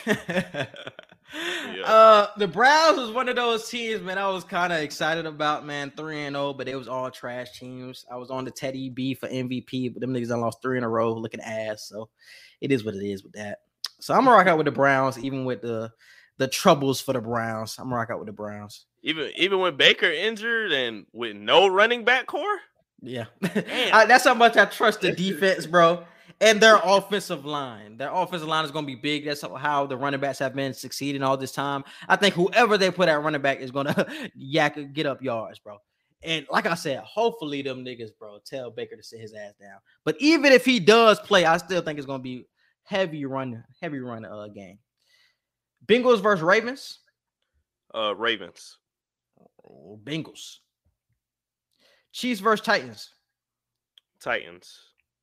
Uh, the Browns was one of those teams, man, I was kind of excited about, man, three and oh, but it was all trash teams. I was on the Teddy B for M V P, but them niggas done lost three in a row looking ass. So it is what it is with that. So I'm gonna rock out with the Browns, even with the the troubles for the Browns. I'm gonna rock out with the Browns. even even with Baker injured and with no running back core, Yeah. Damn. I- that's how much I trust the defense, bro. and their offensive line. Their offensive line is going to be big. That's how the running backs have been succeeding all this time. I think whoever they put at running back is going to yak get up yards, bro. And like I said, hopefully them niggas, bro, tell Baker to sit his ass down. But even if he does play, I still think it's going to be heavy run, heavy run uh, game. Bengals versus Ravens. Uh, Ravens. Oh, Bengals. Chiefs versus Titans. Titans.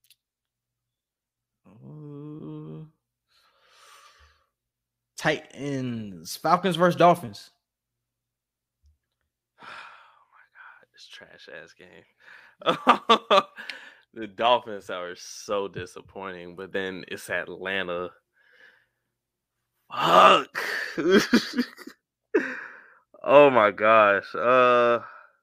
Uh, Titans. Falcons versus Dolphins. Oh my god, this trash ass game. The Dolphins are so disappointing, but then it's Atlanta. Fuck. Oh my gosh. Uh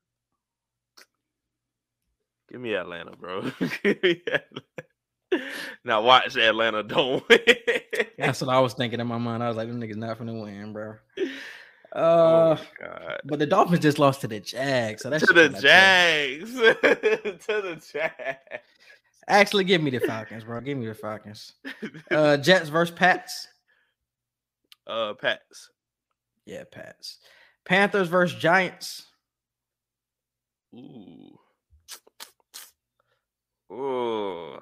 give me Atlanta, bro. Give me Atlanta. Now watch Atlanta don't win. That's what I was thinking in my mind. I was like, them niggas not finna win, bro. Uh, oh my god. But the Dolphins just lost to the Jags. So that's to the Jags. To the Jags. Actually, give me the Falcons, bro. Give me the Falcons. Uh, Jets versus Pats. Uh, Pats. Yeah, Pats. Panthers versus Giants. Ooh. Ooh.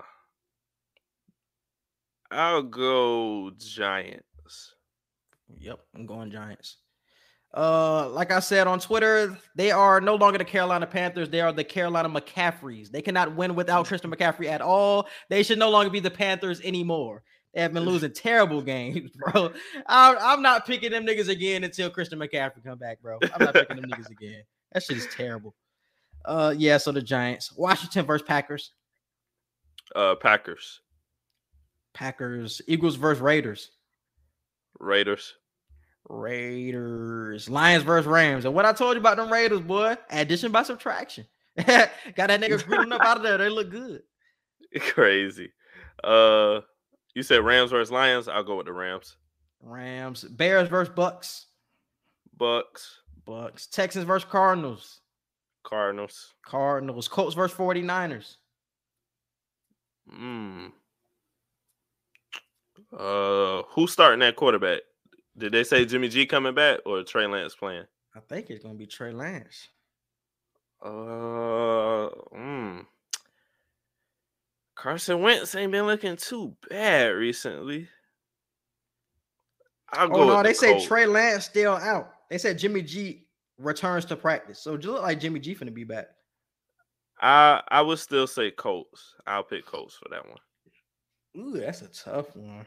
I'll go Giants. Yep, I'm going Giants. Uh, like I said on Twitter, they are no longer the Carolina Panthers. They are the Carolina McCaffreys. They cannot win without Christian McCaffrey at all. They should no longer be the Panthers anymore. They have been losing terrible games, bro. I, I'm not picking them niggas again until Christian McCaffrey come back, bro. I'm not picking them niggas again. That shit is terrible. Uh, yeah, so the Giants. Washington versus Packers. Uh, Packers. Packers. Eagles versus Raiders. Raiders. Raiders. Lions versus Rams. And what I told you about them Raiders, boy, addition by subtraction. Got that nigga Gruden up out of there. They look good. Crazy. Uh, you said Rams versus Lions. I'll go with the Rams. Rams. Bears versus Bucks. Bucks. Bucks. Texans versus Cardinals. Cardinals. Cardinals. Colts versus forty-niners. Hmm. Uh, who's starting that quarterback? Did they say Jimmy G coming back or Trey Lance playing? I think it's gonna be Trey Lance. Uh, hmm. Carson Wentz ain't been looking too bad recently. I'll go. Oh no, with they the say Colts. Trey Lance still out. They said Jimmy G returns to practice, so it look like Jimmy G finna be back. I I would still say Colts. I'll pick Colts for that one. Ooh, that's a tough one.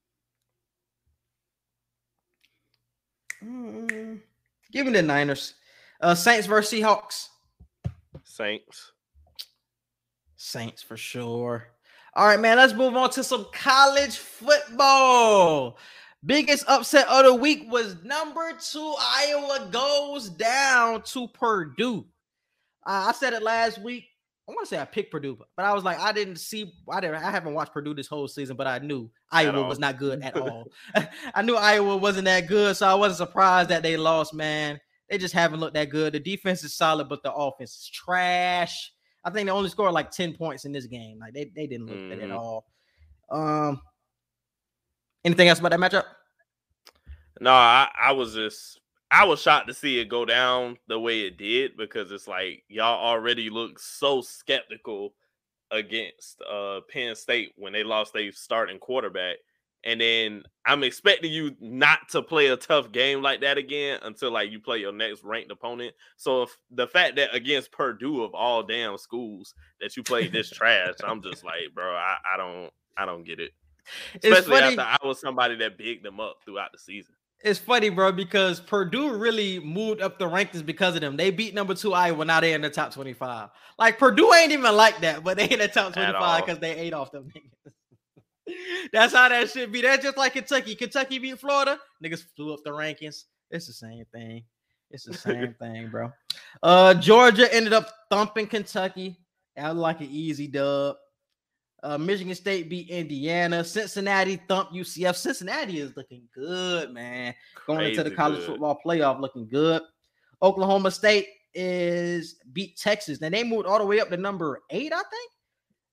Mm, give me the Niners. Uh, Saints versus Seahawks. Saints. Saints for sure. All right, man. Let's move on to some college football. Biggest upset of the week was number two. Iowa goes down to Purdue. Uh, I said it last week. I want to say I picked Purdue, but I was like, I didn't see, I didn't, I haven't watched Purdue this whole season, but I knew Iowa was not good at all. I knew Iowa wasn't that good, so I wasn't surprised that they lost, man. They just haven't looked that good. The defense is solid, but the offense is trash. I think they only scored like ten points in this game. Like they, they didn't look mm. good at all. Um, anything else about that matchup? No, I, I was just I was shocked to see it go down the way it did because it's like y'all already look so skeptical against uh, Penn State when they lost their starting quarterback. And then I'm expecting you not to play a tough game like that again until like you play your next ranked opponent. So if the fact that against Purdue of all damn schools that you played this trash, I'm just like, bro, I, I don't I don't get it. Especially after I was somebody that bigged them up throughout the season. It's funny, bro, because Purdue really moved up the rankings because of them. They beat number two Iowa. Now they're in the top twenty-five. Like Purdue ain't even like that, but they in the top twenty-five because they ate off them niggas. That's how that should be. That's just like Kentucky. Kentucky beat Florida. Niggas flew up the rankings. It's the same thing. It's the same thing, bro. Uh, Georgia ended up thumping Kentucky. That was like an easy dub. Uh, Michigan State beat Indiana. Cincinnati thumped U C F. Cincinnati is looking good, man. Going Crazy into the college good. football playoff, looking good. Oklahoma State is beat Texas. Now they moved all the way up to number eight, I think.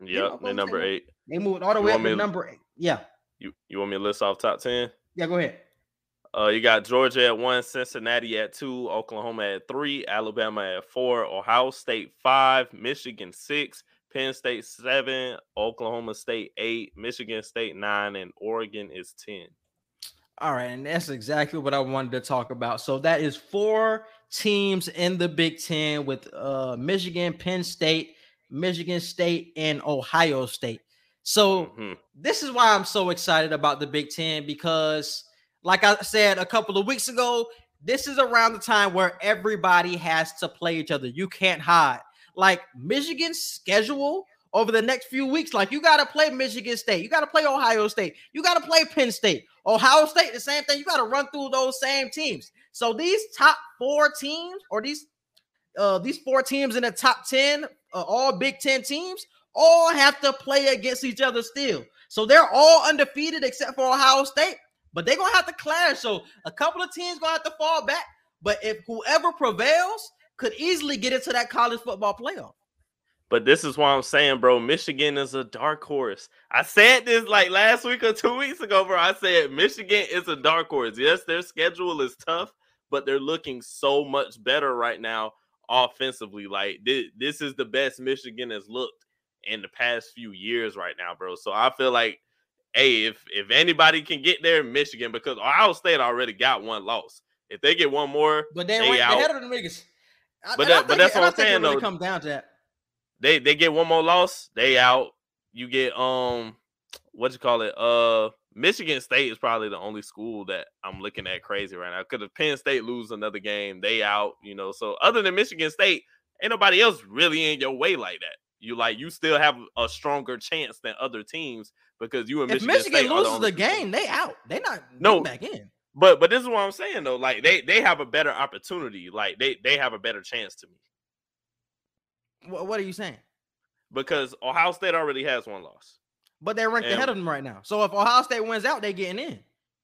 Yeah, Yep, they're Oklahoma State number moved. eight. They moved all the You way want up to me? number eight. Yeah, You you want me to list off top ten? yeah. Go ahead. Uh, you got Georgia at one, Cincinnati at two, Oklahoma at three, Alabama at four, Ohio State five, Michigan six, Penn State seven, Oklahoma State eight, Michigan State nine, and Oregon is ten. All right, and that's exactly what I wanted to talk about. So that is four teams in the Big Ten with uh, Michigan, Penn State, Michigan State, and Ohio State. So Mm-hmm. this is why I'm so excited about the Big Ten because, like I said a couple of weeks ago, this is around the time where everybody has to play each other. You can't hide. Like Michigan's schedule over the next few weeks, like you got to play Michigan State, you got to play Ohio State, you got to play Penn State, Ohio State, the same thing. You got to run through those same teams. So these top four teams, or these uh, these four teams in the top ten, uh, all Big Ten teams, all have to play against each other still. So they're all undefeated except for Ohio State, but they're gonna have to clash. So a couple of teams gonna have to fall back. But if whoever prevails could easily get into that college football playoff. But this is why I'm saying, bro, Michigan is a dark horse. I said this like last week or two weeks ago, bro. I said Michigan is a dark horse. Yes, their schedule is tough, but they're looking so much better right now offensively. Like this, this is the best Michigan has looked in the past few years right now, bro. So I feel like, hey, if if anybody can get there, Michigan, because Ohio State already got one loss. If they get one more, but they, they ranked out. ahead of the niggas. But that, but that's it, what I'm think saying, it really though. Comes down to that. They they get one more loss, they out. You get um, what you call it? Uh, Michigan State is probably the only school that I'm looking at crazy right now. Because if Penn State lose another game, they out. You know, so other than Michigan State, ain't nobody else really in your way like that. You like you still have a stronger chance than other teams because you and if Michigan, Michigan State loses are the, the game, teams. they out. They not no back in. But but this is what I'm saying though. Like they they have a better opportunity. Like they they have a better chance to me. What, what are you saying? Because Ohio State already has one loss. But they're ranked and, ahead of them right now. So if Ohio State wins out, they're getting in.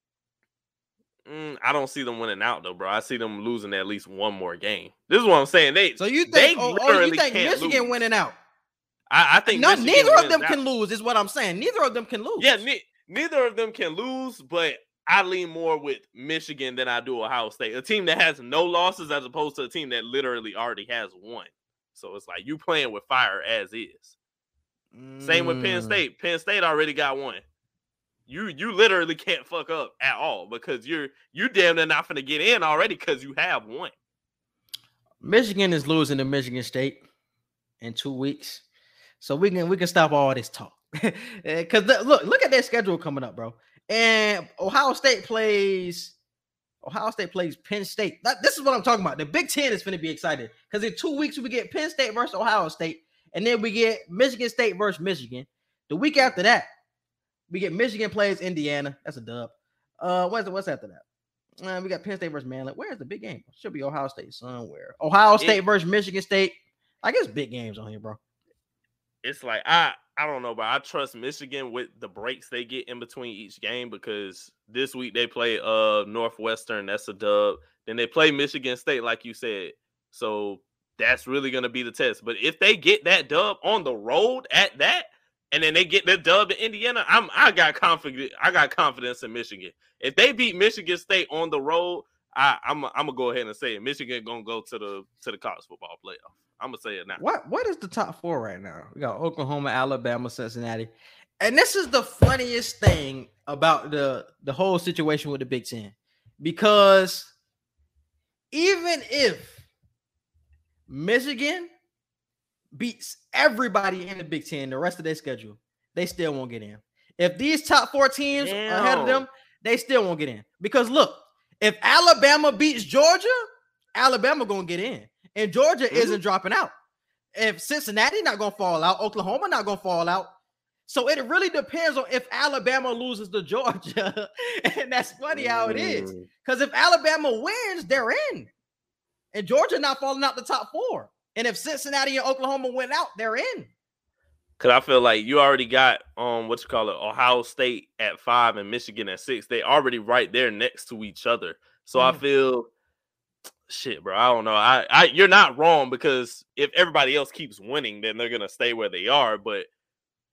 Mm, I don't see them winning out though, bro. I see them losing at least one more game. This is what I'm saying. They so you think? They Oh, oh, you think can't Michigan love. winning out? I, I think no, Michigan neither of them out. can lose. Is what I'm saying. Neither of them can lose. Yeah, ne- neither of them can lose. But I lean more with Michigan than I do Ohio State, a team that has no losses as opposed to a team that literally already has one. So it's like you playing with fire as is. Mm. Same with Penn State. Penn State already got one. You you literally can't fuck up at all because you're you damn near not gonna get in already because you have one. Michigan is losing to Michigan State in two weeks, so we can we can stop all this talk. Because look look at their schedule coming up, bro. And Ohio State plays Ohio State plays Penn State. That, this is what I'm talking about. The Big Ten is going to be excited because in two weeks we get Penn State versus Ohio State, and then we get Michigan State versus Michigan. The week after that, we get Michigan plays Indiana. That's a dub. Uh, what's what's after that? Uh, we got Penn State versus Maryland. Where's the big game? Should be Ohio State somewhere. Ohio State it, versus Michigan State. I guess big games on here, bro. It's like I I don't know, but I trust Michigan with the breaks they get in between each game because this week they play uh Northwestern. That's a dub. Then they play Michigan State, like you said. So that's really gonna be the test. But if they get that dub on the road at that. And then they get the dub in Indiana. I'm I got confidence. I got confidence in Michigan. If they beat Michigan State on the road, I, I'm I'm gonna go ahead and say it. Michigan gonna go to the to the college football playoff. I'm gonna say it now. What what is the top four right now? We got Oklahoma, Alabama, Cincinnati, and this is the funniest thing about the the whole situation with the Big Ten, because even if Michigan beats everybody in the Big Ten, the rest of their schedule, they still won't get in. If these top four teams Damn. are ahead of them, they still won't get in. Because look, if Alabama beats Georgia, Alabama gonna get in, and Georgia mm-hmm. isn't dropping out. If Cincinnati not gonna fall out, Oklahoma not gonna fall out. So it really depends on if Alabama loses to Georgia, and that's funny how it is. Because if Alabama wins, they're in, and Georgia not falling out the top four. And if Cincinnati and Oklahoma went out, they're in. Cause I feel like you already got um what you call it, Ohio State at five and Michigan at six. They already right there next to each other. So mm. I feel shit, bro. I don't know. I, I you're not wrong because if everybody else keeps winning, then they're gonna stay where they are. But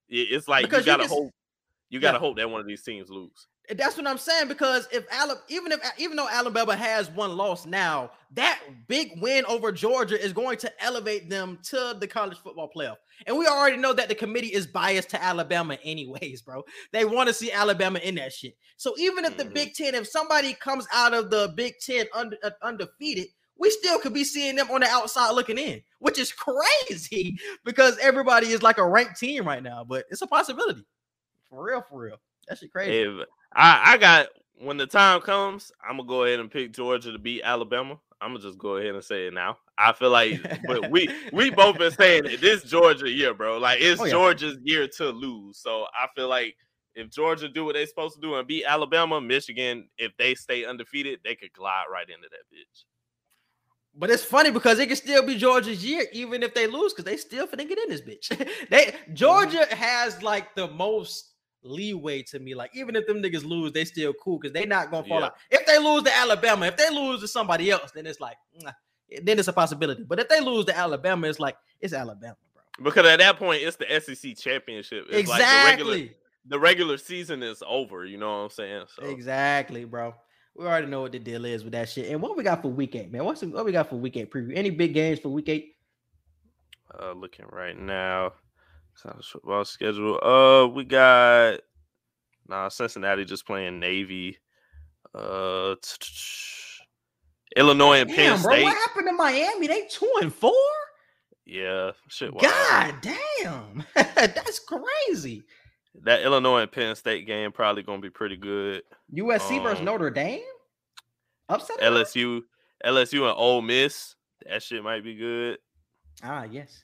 it, it's like Because you you gotta can, hope you gotta yeah. hope that one of these teams lose. That's what I'm saying, because if Alabama, even if even though Alabama has one loss now, that big win over Georgia is going to elevate them to the college football playoff. And we already know that the committee is biased to Alabama anyways, bro. They want to see Alabama in that shit. So even if the Mhm. Big Ten, if somebody comes out of the Big Ten under, uh, undefeated, we still could be seeing them on the outside looking in, which is crazy because everybody is like a ranked team right now. But it's a possibility. For real, for real. That shit crazy. If I, I got when the time comes, I'm gonna go ahead and pick Georgia to beat Alabama. I'm gonna just go ahead and say it now. I feel like, but we we both been saying it. This Georgia year, bro. Like it's Oh, yeah. Georgia's year to lose. So I feel like if Georgia do what they supposed to do and beat Alabama, Michigan, if they stay undefeated, they could glide right into that bitch. But it's funny because it can still be Georgia's year, even if they lose, because they still finna get in this bitch. they Georgia has like the most leeway to me. Like, even if them niggas lose, they still cool because they not gonna fall Yeah. out. If they lose to Alabama, if they lose to somebody else, then it's like, nah, then it's a possibility. But if they lose to Alabama, it's like it's Alabama, bro. Because at that point, it's the S E C championship. It's Exactly. like the regular the regular season is over. You know what I'm saying? So Exactly, bro. We already know what the deal is with that shit. And what we got for week eight, man? What's the, what we got for week eight preview? Any big games for week eight? uh looking right now, college football schedule. Uh, we got nah Cincinnati just playing Navy. Uh, Illinois and Penn Damn, bro. State. What happened to Miami? They two and four? Yeah, shit. Wild. God damn. That's crazy. That Illinois and Penn State game probably gonna be pretty good. U S C versus Um, Notre Dame? Upset? L S U, L S U and Ole Miss. That shit might be good. Ah, yes.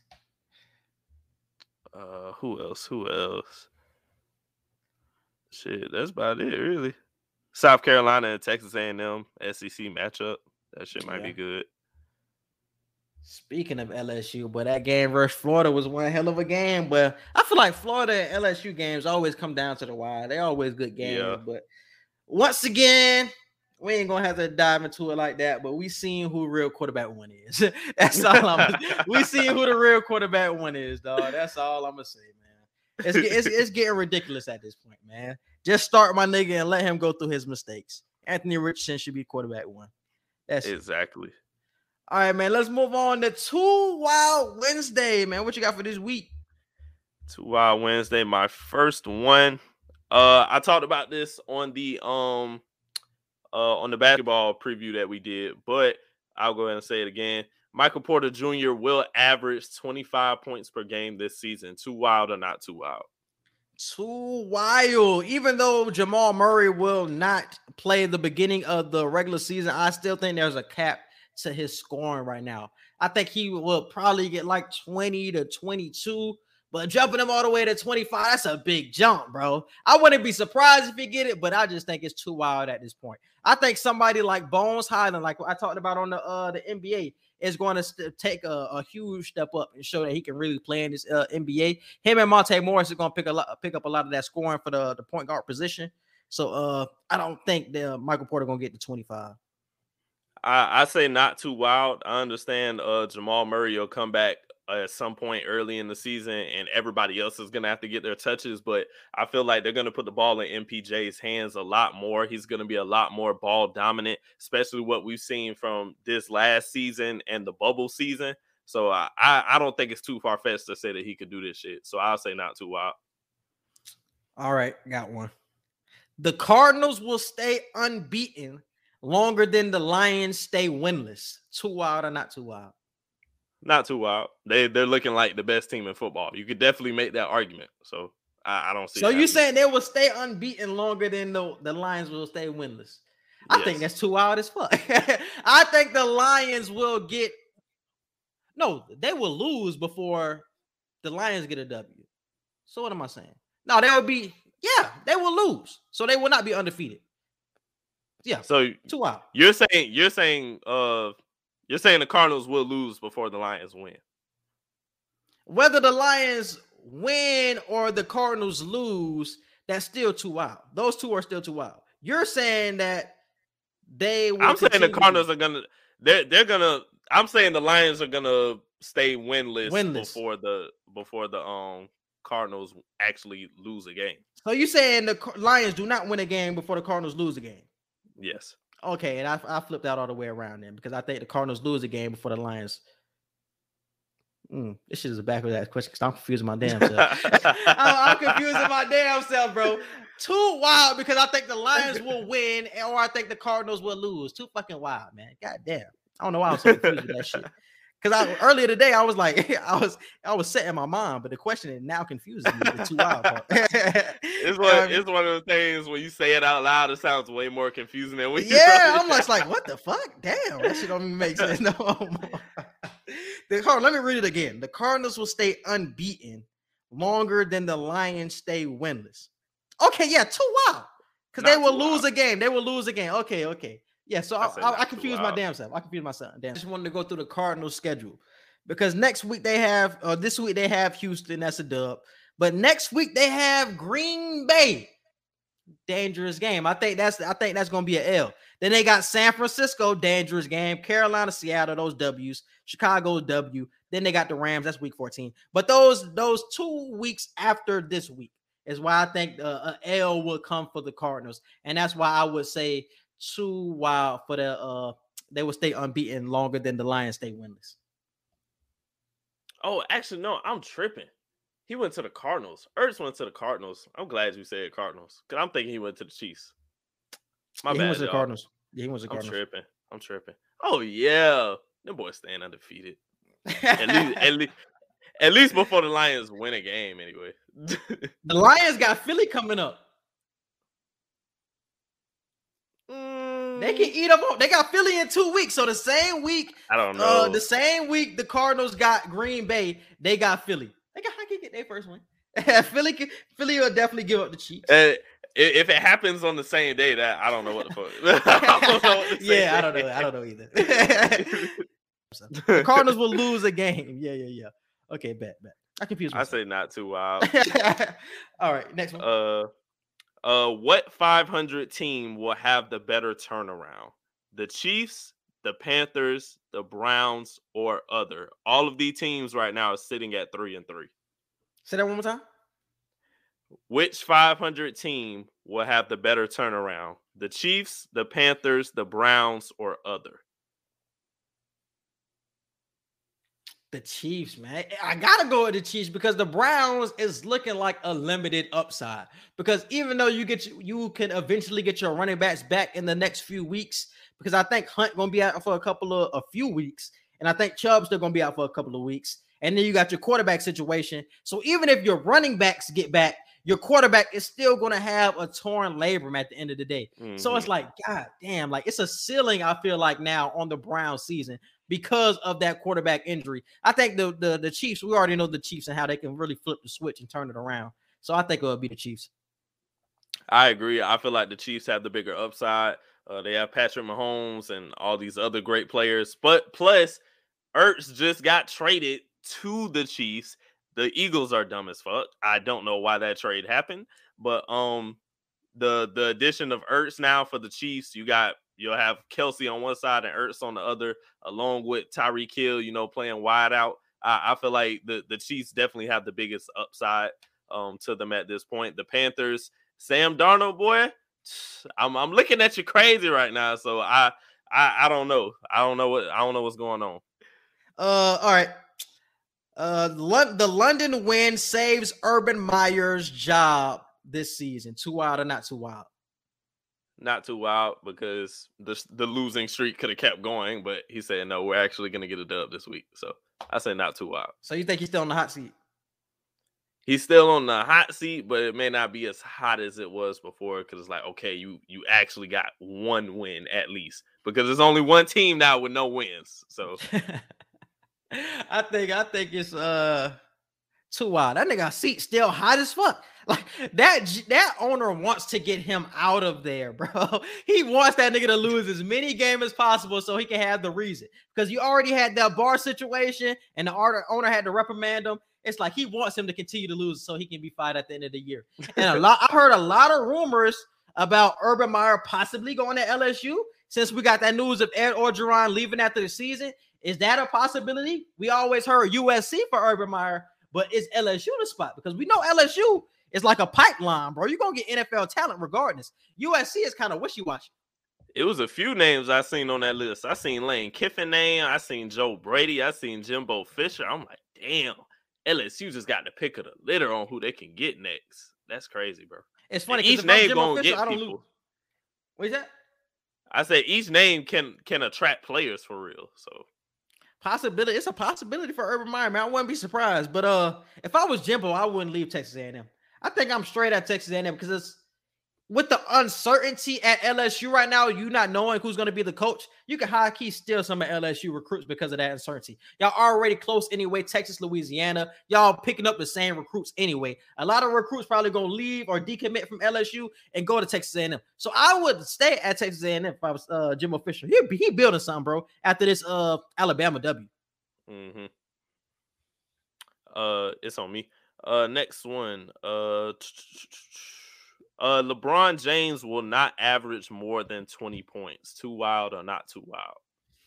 Uh, who else? Who else? Shit, that's about it, really. South Carolina and Texas A and M S E C matchup. That shit might Yeah. be good. Speaking of L S U, but that game versus Florida was one hell of a game. But I feel like Florida and L S U games always come down to the wire. They're always good games. Yeah. But once again, we ain't gonna have to dive into it like that. But we seen who real quarterback one is. That's all I'm. We seen who the real quarterback one is, dog. That's all I'm gonna say, man. It's, it's it's getting ridiculous at this point, man. Just start my nigga and let him go through his mistakes. Anthony Richardson should be quarterback one. That's it. Exactly. All right, man. Let's move on to Two Wild Wednesday, man. What you got for this week? Two Wild Wednesday, my first one. Uh, I talked about this on the um, uh, on the basketball preview that we did, but I'll go ahead and say it again. Michael Porter Junior will average twenty-five points per game this season. Too wild or not too wild? Too wild. Even though Jamal Murray will not play the beginning of the regular season, I still think there's a cap to his scoring right now. I think he will probably get like twenty to twenty-two, but jumping him all the way to twenty-five, that's a big jump, bro. I wouldn't be surprised if he get it, but I just think it's too wild at this point. I think somebody like Bones Highland, like I talked about on the uh, the N B A, is going to st- take a, a huge step up and show that he can really play in this uh, N B A. Him and Monte Morris is going to pick a lot, pick up a lot of that scoring for the, the point guard position. So uh, I don't think the Michael Porter going to get to twenty-five. I, I say not too wild. I understand uh, Jamal Murray will come back uh, at some point early in the season, and everybody else is going to have to get their touches. But I feel like they're going to put the ball in M P J's hands a lot more. He's going to be a lot more ball dominant, especially what we've seen from this last season and the bubble season. So uh, I, I don't think it's too far-fetched to say that he could do this shit. So I'll say not too wild. All right, got one. The Cardinals will stay unbeaten longer than the Lions stay winless. Too wild or not too wild? Not too wild. They they're looking like the best team in football. You could definitely make that argument. So I, I don't see. So that you either. saying they will stay unbeaten longer than the, the Lions will stay winless? I Yes. think that's too wild as fuck. I think the Lions will get no, they will lose before the Lions get a W. So what am I saying? No, they will be yeah, they will lose. So they will not be undefeated. Yeah, So too wild. you're saying you're saying uh you're saying the Cardinals will lose before the Lions win. Whether the Lions win or the Cardinals lose, that's still too wild. Those two are still too wild. You're saying that they will I'm saying the continue- Cardinals are gonna they're they're gonna I'm saying the Lions are gonna stay winless, Winless. before the before the um Cardinals actually lose a game. So you saying the Lions do not win a game before the Cardinals lose a game? Yes. Okay, and I, I flipped out all the way around then because I think the Cardinals lose a game before the Lions. Mm, this shit is a backwards ass question because I'm confusing my damn self. I'm, I'm confusing my damn self, bro. Too wild because I think the Lions will win or I think the Cardinals will lose. Too fucking wild, man. God damn. I don't know why I was so confused with that shit. Because I earlier today I was like, I was I was setting my mind, but the question is now confusing me. The too wild part. It's one, um, it's one of the things when you say it out loud, it sounds way more confusing than when you yeah, I'm just like, what the fuck? Damn, that shit don't even make sense no more. The, hold on, let me read it again. The Cardinals will stay unbeaten longer than the Lions stay winless. Okay, yeah, too wild. Because they will lose wild. a game. They will lose a game. Okay, okay. Yeah, so I, I, I confused my damn self. I confused myself. Damn. I just wanted to go through the Cardinals schedule because next week they have, or this week they have Houston. That's a dub. But next week they have Green Bay. Dangerous game. I think that's I think that's gonna be an L. Then they got San Francisco, dangerous game. Carolina, Seattle, those W's. Chicago, W. Then they got the Rams. That's week fourteen. But those those two weeks after this week is why I think uh, an L will come for the Cardinals, and that's why I would say too wild for the uh they will stay unbeaten longer than the Lions stay winless. Oh, actually, no, I'm tripping. He went to the Cardinals. Ertz went to the Cardinals. I'm glad you said Cardinals because I'm thinking he went to the Chiefs. My yeah, bad. He went to the y'all. Cardinals. Yeah, he went to the Cardinals. I'm tripping. I'm tripping. Oh yeah, them boys staying undefeated. at least, at least, at least before the Lions win a game, anyway. The Lions got Philly coming up. Mm. They can eat up on. They got Philly in two weeks. So the same week, I don't know. Uh, the same week the Cardinals got Green Bay, they got Philly. They got I can get their first win. Philly, can, Philly will definitely give up the Chiefs. Uh, if it happens on the same day, that I don't know what the fuck. I don't know what yeah, I don't know. I don't know either. The Cardinals will lose a game. Yeah, yeah, yeah. Okay, bet, bet. I confused myself. I say not too wild. All right, next one. Uh, uh, what five hundred team will have the better turnaround? The Chiefs, the Panthers, the Browns, or other? All of these teams right now are sitting at three and three. Say that one more time. Which five hundred team will have the better turnaround? The Chiefs, the Panthers, the Browns, or other? The Chiefs, man. I gotta go with the Chiefs because the Browns is looking like a limited upside. Because even though you get you can eventually get your running backs back in the next few weeks, because I think Hunt gonna be out for a couple of a few weeks, and I think Chubb's still gonna be out for a couple of weeks. And then you got your quarterback situation. So even if your running backs get back, your quarterback is still going to have a torn labrum at the end of the day. Mm-hmm. So it's like, God damn, like it's a ceiling, I feel like now on the Browns season because of that quarterback injury. I think the, the, the Chiefs, we already know the Chiefs and how they can really flip the switch and turn it around. So I think it will be the Chiefs. I agree. I feel like the Chiefs have the bigger upside. Uh, they have Patrick Mahomes and all these other great players. But plus, Ertz just got traded to the Chiefs. The Eagles are dumb as fuck. I don't know why that trade happened, but um, the the addition of Ertz now for the Chiefs, you got you'll have Kelsey on one side and Ertz on the other, along with Tyreek Hill, you know, playing wide out. I, I feel like the the Chiefs definitely have the biggest upside um to them at this point. The Panthers, Sam Darnold, boy, I'm I'm looking at you crazy right now. So I I I don't know. I don't know what I don't know what's going on. Uh, all right. Uh, the London win saves Urban Meyer's job this season. Too wild or not too wild? Not too wild because the the losing streak could have kept going, but he said no. We're actually going to get a dub this week, so I say not too wild. So you think he's still on the hot seat? He's still on the hot seat, but it may not be as hot as it was before because it's like, okay, you you actually got one win at least because there's only one team now with no wins, so. I think I think it's uh too wild. That nigga seat still hot as fuck. Like that that owner wants to get him out of there, bro. He wants that nigga to lose as many games as possible so he can have the reason. Because you already had that bar situation and the owner had to reprimand him. It's like he wants him to continue to lose so he can be fired at the end of the year. And a lot I heard a lot of rumors about Urban Meyer possibly going to L S U since we got that news of Ed Orgeron leaving after the season. Is that a possibility? We always heard U S C for Urban Meyer, but is L S U the spot? Because we know L S U is like a pipeline, bro. You're gonna get N F L talent regardless. U S C is kind of wishy-washy. It was a few names I seen on that list. I seen Lane Kiffin name. I seen Joe Brady. I seen Jimbo Fisher. I'm like, damn, L S U just got the pick of the litter on who they can get next. That's crazy, bro. It's funny because each name gonna Fisher, get I don't people. lose. What is that? I said each name can can attract players for real. So possibility, it's a possibility for Urban Meyer, man. I wouldn't be surprised. But uh, if I was Jimbo, I wouldn't leave Texas A and M. I think I'm straight at Texas A and M because it's with the uncertainty at L S U right now, you not knowing who's going to be the coach, you can high key steal some of L S U recruits because of that uncertainty. Y'all already close anyway, Texas, Louisiana. Y'all picking up the same recruits anyway. A lot of recruits probably going to leave or decommit from L S U and go to Texas A and M. So I would stay at Texas A and M if I was uh, Jimbo Fisher. He he building something, bro, after this uh Alabama W. Mm-hmm. Uh, it's on me. Uh, next one. Uh. Uh, LeBron James will not average more than twenty points. Too wild or not too wild?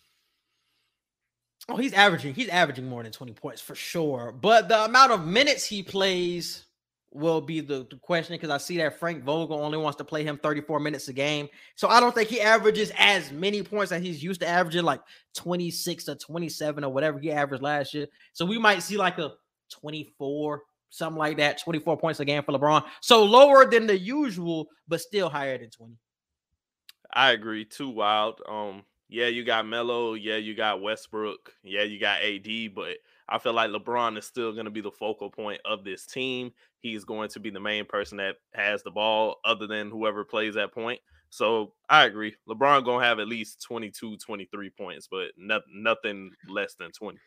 Oh, he's averaging. He's averaging more than twenty points for sure. But the amount of minutes he plays will be the, the question because I see that Frank Vogel only wants to play him thirty-four minutes a game. So I don't think he averages as many points as he's used to averaging, like twenty-six or twenty-seven or whatever he averaged last year. So we might see like a twenty-four, something like that, twenty-four points a game for LeBron. So lower than the usual, but still higher than twenty. I agree. Too wild. Um, yeah, you got Melo. Yeah, you got Westbrook. Yeah, you got A D. But I feel like LeBron is still going to be the focal point of this team. He's going to be the main person that has the ball other than whoever plays that point. So I agree. LeBron going to have at least twenty-two, twenty-three points, but no, nothing less than twenty.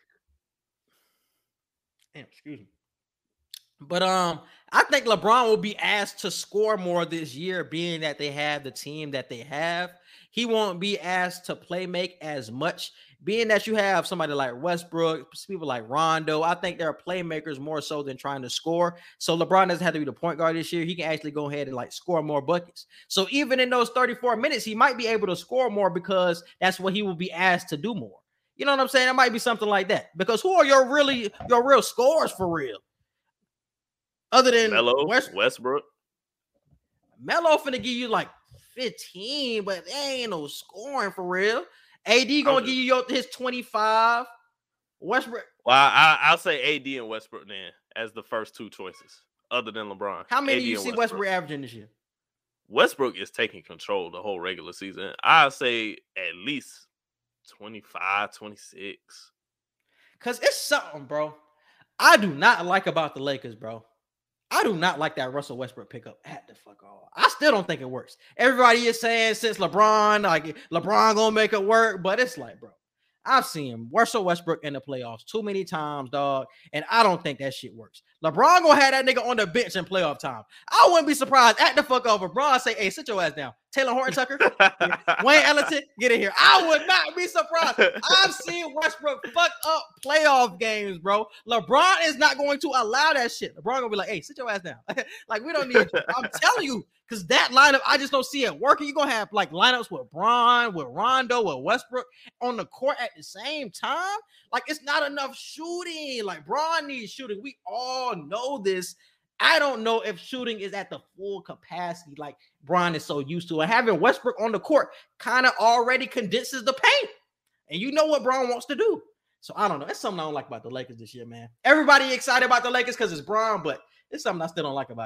Damn, excuse me. But um, I think LeBron will be asked to score more this year, being that they have the team that they have. He won't be asked to play make as much, being that you have somebody like Westbrook, people like Rondo. I think they're playmakers more so than trying to score. So LeBron doesn't have to be the point guard this year. He can actually go ahead and like score more buckets. So even in those thirty-four minutes, he might be able to score more because that's what he will be asked to do more. You know what I'm saying? It might be something like that. Because who are your really your real scorers for real? Other than Melo, West, Westbrook. Melo finna give you like fifteen, but there ain't no scoring for real. A D gonna just, give you your, his twenty-five. Westbrook. Well, I, I'll say A D and Westbrook then as the first two choices, other than LeBron. How many do you see Westbrook. Westbrook averaging this year? Westbrook is taking control the whole regular season. I'll say at least twenty-five, twenty-six. Because it's something, bro, I do not like about the Lakers, bro. I do not like that Russell Westbrook pickup at the fuck all. I still don't think it works. Everybody is saying since LeBron, like LeBron gonna make it work, but it's like, bro, I've seen Russell Westbrook in the playoffs too many times, dog, and I don't think that shit works. LeBron gonna have that nigga on the bench in playoff time. I wouldn't be surprised at the fuck over. LeBron say, "Hey, sit your ass down." Taylor Horton Tucker, Wayne Ellington, get in here. I would not be surprised. I've seen Westbrook fuck up playoff games, bro. LeBron is not going to allow that shit. LeBron gonna be like, "Hey, sit your ass down." Like, we don't need you. I'm telling you, because that lineup, I just don't see it working. You're gonna have like lineups with Bron, with Rondo, with Westbrook on the court at the same time. Like, it's not enough shooting. Like, Bron needs shooting. We all know this. I don't know if shooting is at the full capacity like Bron is so used to. And having Westbrook on the court kind of already condenses the paint. And you know what Bron wants to do. So I don't know. That's something I don't like about the Lakers this year, man. Everybody excited about the Lakers because it's Bron, but it's something I still don't like about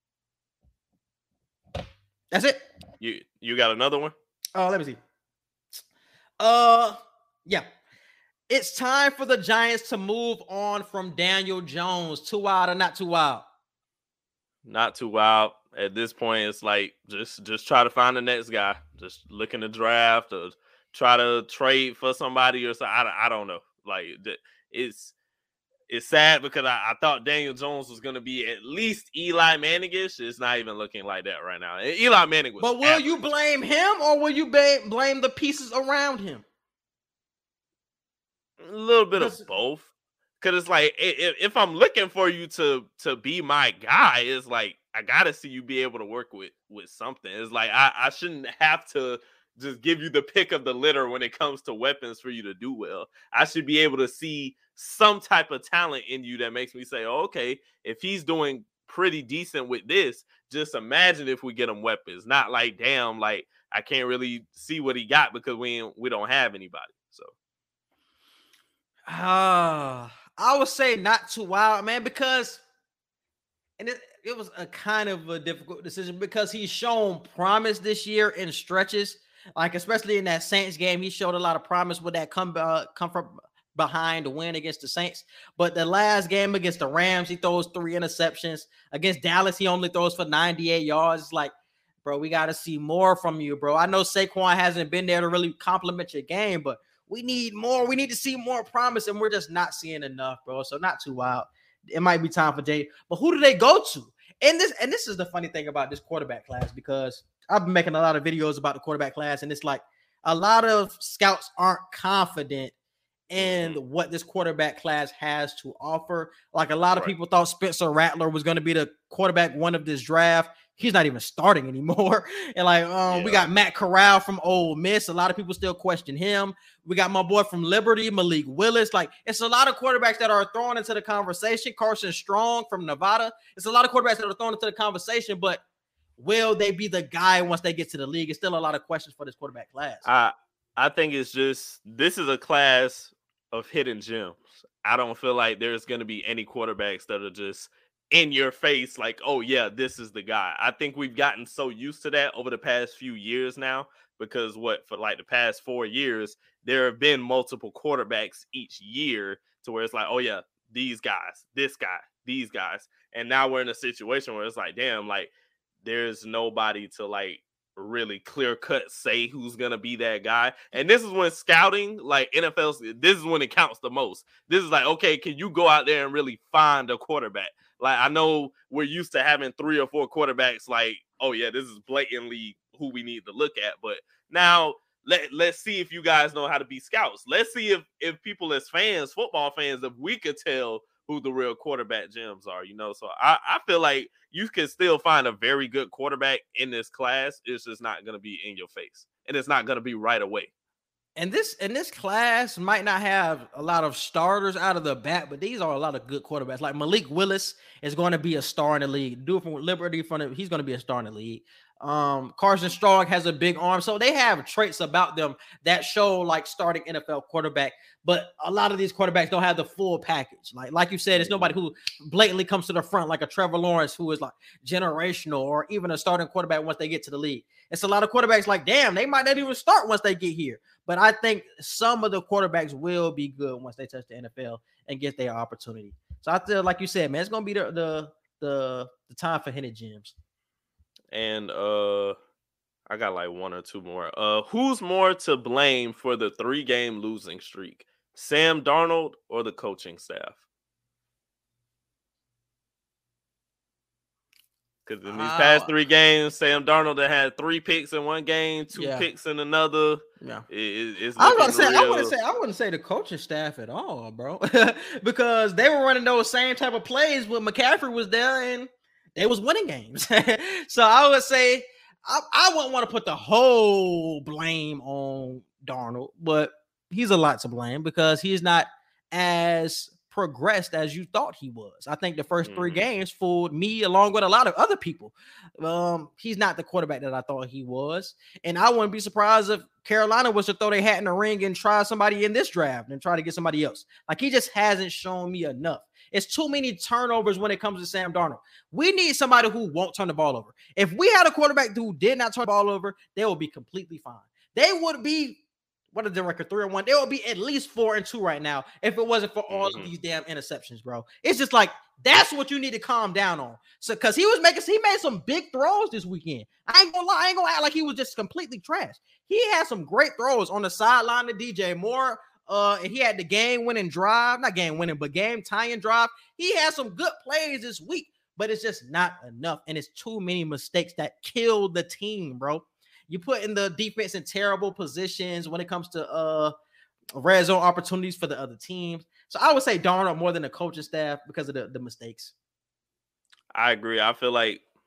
it. That's it. You you got another one? Oh, uh, let me see. Uh, yeah. It's time for the Giants to move on from Daniel Jones. Too wild or not too wild? Not too wild. At this point, it's like just just try to find the next guy. Just look in the draft or try to trade for somebody or something. I, I don't know. Like, it's it's sad because I, I thought Daniel Jones was going to be at least Eli Manning-ish. It's not even looking like that right now. Eli Manning was. But will average. You blame him or will you blame blame the pieces around him? A little bit of both. Because it's like, if, if I'm looking for you to to be my guy, it's like, I got to see you be able to work with, with something. It's like, I, I shouldn't have to just give you the pick of the litter when it comes to weapons for you to do well. I should be able to see some type of talent in you that makes me say, oh, okay, if he's doing pretty decent with this, just imagine if we get him weapons. Not like, damn, like I can't really see what he got because we ain't, we don't have anybody. So uh, I would say not too wild, man, because and it, it was a kind of a difficult decision because he's shown promise this year in stretches, like especially in that Saints game. He showed a lot of promise with that come uh, come from behind to win against the Saints. But the last game against the Rams, he throws three interceptions. Against Dallas, he only throws for ninety-eight yards. It's like, bro, we got to see more from you, bro. I know Saquon hasn't been there to really compliment your game, but we need more. We need to see more promise, and we're just not seeing enough, bro. So not too wild. It might be time for Jay, but who do they go to? And this, and this is the funny thing about this quarterback class, because I've been making a lot of videos about the quarterback class, and it's like a lot of scouts aren't confident in what this quarterback class has to offer. Like a lot of right. people thought Spencer Rattler was going to be the quarterback one of this draft. He's not even starting anymore. And like, um, yeah. we got Matt Corral from Ole Miss. A lot of people still question him. We got my boy from Liberty, Malik Willis. Like, it's a lot of quarterbacks that are thrown into the conversation. Carson Strong from Nevada. It's a lot of quarterbacks that are thrown into the conversation, but will they be the guy once they get to the league? It's still a lot of questions for this quarterback class. I I think it's just, this is a class of hidden gems. I don't feel like there's going to be any quarterbacks that are just in your face like, oh yeah, this is the guy. I think we've gotten so used to that over the past few years now, because what, for like the past four years, there have been multiple quarterbacks each year to where it's like, oh yeah, these guys, this guy, these guys. And now we're in a situation where it's like, damn, like there's nobody to like really clear cut say who's gonna be that guy. And this is when scouting, like N F L, this is when it counts the most. This is like, okay, can you go out there and really find a quarterback? Like, I know we're used to having three or four quarterbacks like, oh yeah, this is blatantly who we need to look at. But now let, let's see if you guys know how to be scouts. Let's see if if people as fans, football fans, if we could tell who the real quarterback gems are, you know. So I, I feel like you can still find a very good quarterback in this class. It's just not going to be in your face, and it's not going to be right away. And this and this class might not have a lot of starters out of the bat, but these are a lot of good quarterbacks. Like Malik Willis is going to be a star in the league. Dude from Liberty, from the, he's going to be a star in the league. Um, Carson Strong has a big arm, so they have traits about them that show like starting N F L quarterback. But a lot of these quarterbacks don't have the full package. Like like you said, it's nobody who blatantly comes to the front like a Trevor Lawrence, who is like generational, or even a starting quarterback once they get to the league. It's a lot of quarterbacks like, damn, they might not even start once they get here. But I think some of the quarterbacks will be good once they touch the N F L and get their opportunity. So I feel like you said, man, it's gonna be the the the, the time for hidden gems. And uh I got like one or two more. Uh who's more to blame for the three-game losing streak? Sam Darnold or the coaching staff? Because in these uh, past three games, Sam Darnold had three picks in one game, two yeah. picks in another. Yeah, it, it's I was gonna say, I wouldn't say, I wouldn't say the coaching staff at all, bro, because they were running those same type of plays when McCaffrey was there, and they was winning games. So I would say I, I wouldn't want to put the whole blame on Darnold, but he's a lot to blame because he's not as progressed as you thought he was. I think the first mm-hmm. three games fooled me along with a lot of other people. Um, he's not the quarterback that I thought he was. And I wouldn't be surprised if Carolina was to throw their hat in the ring and try somebody in this draft and try to get somebody else. Like, he just hasn't shown me enough. It's too many turnovers when it comes to Sam Darnold. We need somebody who won't turn the ball over. If we had a quarterback who did not turn the ball over, they would be completely fine. They would be, what is the record, three or one? They would be at least four and two right now if it wasn't for all mm-hmm. of these damn interceptions, bro. It's just like, that's what you need to calm down on. So, because he was making, he made some big throws this weekend. I ain't gonna lie, I ain't gonna act like he was just completely trash. He had some great throws on the sideline to D J Moore. Uh, and he had the game-winning drive, not game-winning, but game-tying drive. He had some good plays this week, but it's just not enough. And it's too many mistakes that killed the team, bro. You put in the defense in terrible positions when it comes to uh red zone opportunities for the other teams. So I would say Darnold more than the coaching staff because of the, the mistakes. I agree. I feel like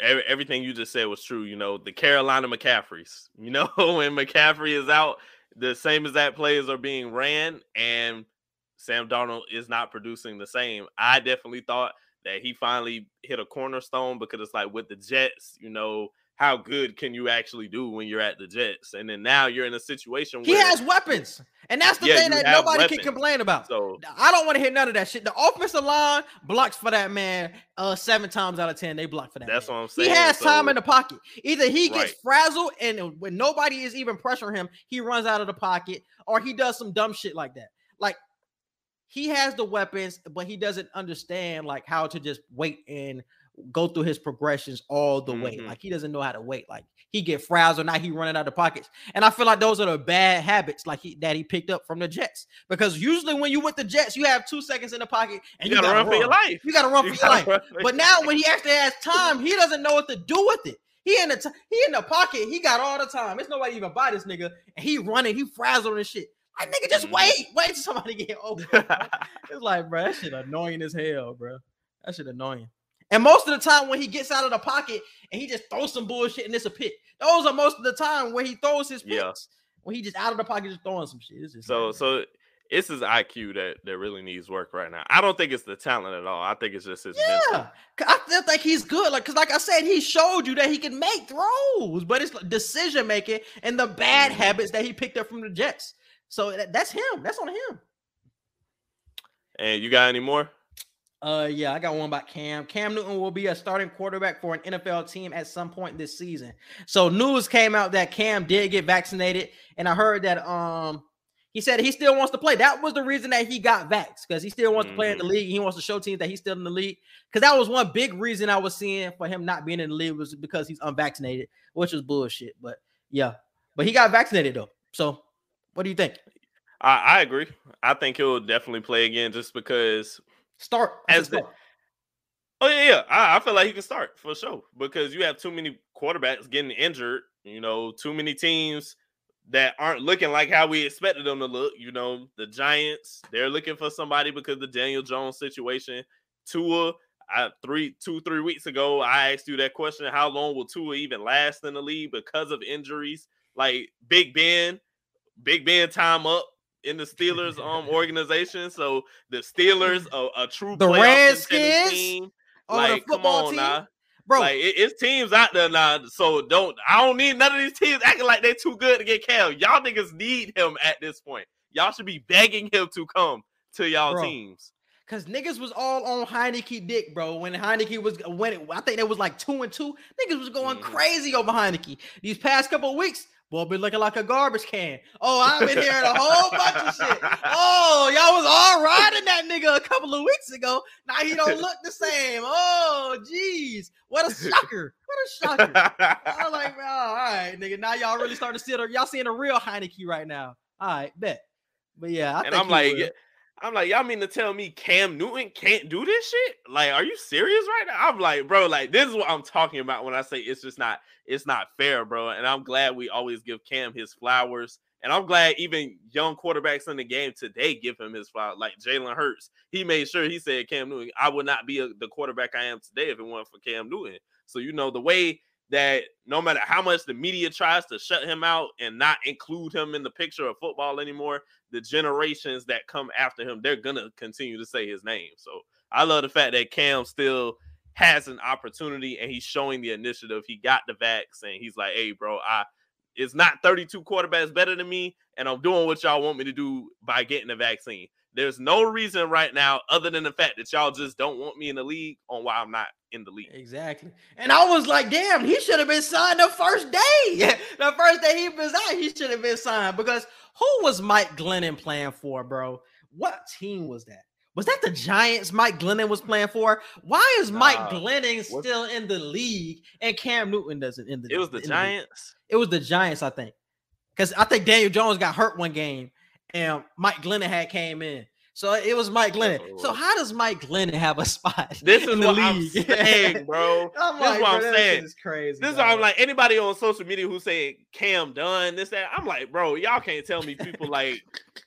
every, everything you just said was true. You know, the Carolina McCaffreys, you know, when McCaffrey is out, the same exact plays are being ran, and Sam Darnold is not producing the same. I definitely thought that he finally hit a cornerstone, because it's like with the Jets, you know, how good can you actually do when you're at the Jets? And then now you're in a situation he where he has weapons, and that's the yeah, thing that nobody weapons. can complain about. So I don't want to hear none of that shit. The offensive line blocks for that man uh seven times out of ten. They block for that. That's man. what I'm saying. He has so, time in the pocket. Either he gets right. frazzled, and when nobody is even pressuring him, he runs out of the pocket, or he does some dumb shit like that. Like, he has the weapons, but he doesn't understand like how to just wait and go through his progressions all the mm-hmm. way. Like, he doesn't know how to wait. Like, he get frazzled, now he running out of pockets. And I feel like those are the bad habits like he, that he picked up from the Jets. Because usually when you with the Jets, you have two seconds in the pocket and you, you gotta, gotta run, run for your life. You gotta run you for gotta your life. Run. But now when he actually has time, he doesn't know what to do with it. He in the t- he in the pocket. He got all the time. It's nobody even by this nigga, and he running. He frazzled and shit. Like, nigga, just mm-hmm. wait, wait till somebody get over. It's like, bro, that shit annoying as hell, bro. That shit annoying. And most of the time when he gets out of the pocket and he just throws some bullshit and it's a pick. Those are most of the time where he throws his picks. Yeah. When he just out of the pocket just throwing some shit. It's just so like, so it's his I Q that, that really needs work right now. I don't think it's the talent at all. I think it's just his yeah. mental. I still think he's good. Like, cause like I said, he showed you that he can make throws, but it's decision making and the bad mm-hmm. habits that he picked up from the Jets. So that, that's him. That's on him. And you got any more? Uh, yeah, I got one about Cam. Cam Newton will be a starting quarterback for an N F L team at some point this season. So news came out that Cam did get vaccinated, and I heard that um he said he still wants to play. That was the reason that he got vaxxed, because he still wants mm-hmm. to play in the league. He wants to show teams that he's still in the league. Because that was one big reason I was seeing for him not being in the league, was because he's unvaccinated, which was bullshit. But yeah, but he got vaccinated though. So what do you think? I, I agree. I think he'll definitely play again, just because. Start as start. the oh yeah, yeah. I, I feel like he can start for sure, because you have too many quarterbacks getting injured. You know, too many teams that aren't looking like how we expected them to look. You know, the Giants, they're looking for somebody because of the Daniel Jones situation. Tua, I three two three weeks ago, I asked you that question: how long will Tua even last in the league because of injuries? Like Big Ben, Big Ben time up in the Steelers um organization. So the Steelers, a, a true the Redskins team. Oh, like, come on team? now. Bro. Like, it, it's teams out there now. So don't I don't need none of these teams acting like they're too good to get Cam. Y'all niggas need him at this point. Y'all should be begging him to come to y'all bro. teams. Cause niggas was all on Heineke dick, bro. When Heineke was when it, I think they was like two and two. Niggas was going mm-hmm. crazy over Heineke. These past couple of weeks, boy, been looking like a garbage can. Oh, I've been hearing a whole bunch of shit. Oh, y'all was all riding that nigga a couple of weeks ago. Now he don't look the same. Oh, jeez. What a shocker. What a shocker. I'm like, oh, all right, nigga. Now y'all really starting to see it. Y'all seeing a real Heineke right now. All right, bet. But yeah, I and think I'm like, will. I'm like, y'all mean to tell me Cam Newton can't do this shit? Like, are you serious right now? I'm like, bro, like, this is what I'm talking about when I say it's just not, it's not fair, bro. And I'm glad we always give Cam his flowers. And I'm glad even young quarterbacks in the game today give him his flowers. Like Jalen Hurts, he made sure he said, Cam Newton, I would not be a, the quarterback I am today if it weren't for Cam Newton. So, you know, the way that no matter how much the media tries to shut him out and not include him in the picture of football anymore, the generations that come after him, they're going to continue to say his name. So I love the fact that Cam still has an opportunity and he's showing the initiative. He got the vax and he's like, hey, bro, I it's not thirty-two quarterbacks better than me, and I'm doing what y'all want me to do by getting the vaccine. There's no reason right now other than the fact that y'all just don't want me in the league on why I'm not in the league. Exactly. And I was like, damn, he should have been signed the first day. The first day he was out, he should have been signed, because who was Mike Glennon playing for, bro? What team was that? Was that the Giants Mike Glennon was playing for? Why is Mike uh, Glennon still in the league and Cam Newton doesn't in the It was the Giants. The, it was the Giants, I think. Because I think Daniel Jones got hurt one game and Mike Glennon had came in. So it was Mike Glennon. So how does Mike Glennon have a spot this is in the what league? I'm saying, bro. I'm this like, is what bro, I'm saying. This is crazy. This is what I'm like. Anybody on social media who's saying Cam done this, that, I'm like, bro, y'all can't tell me people like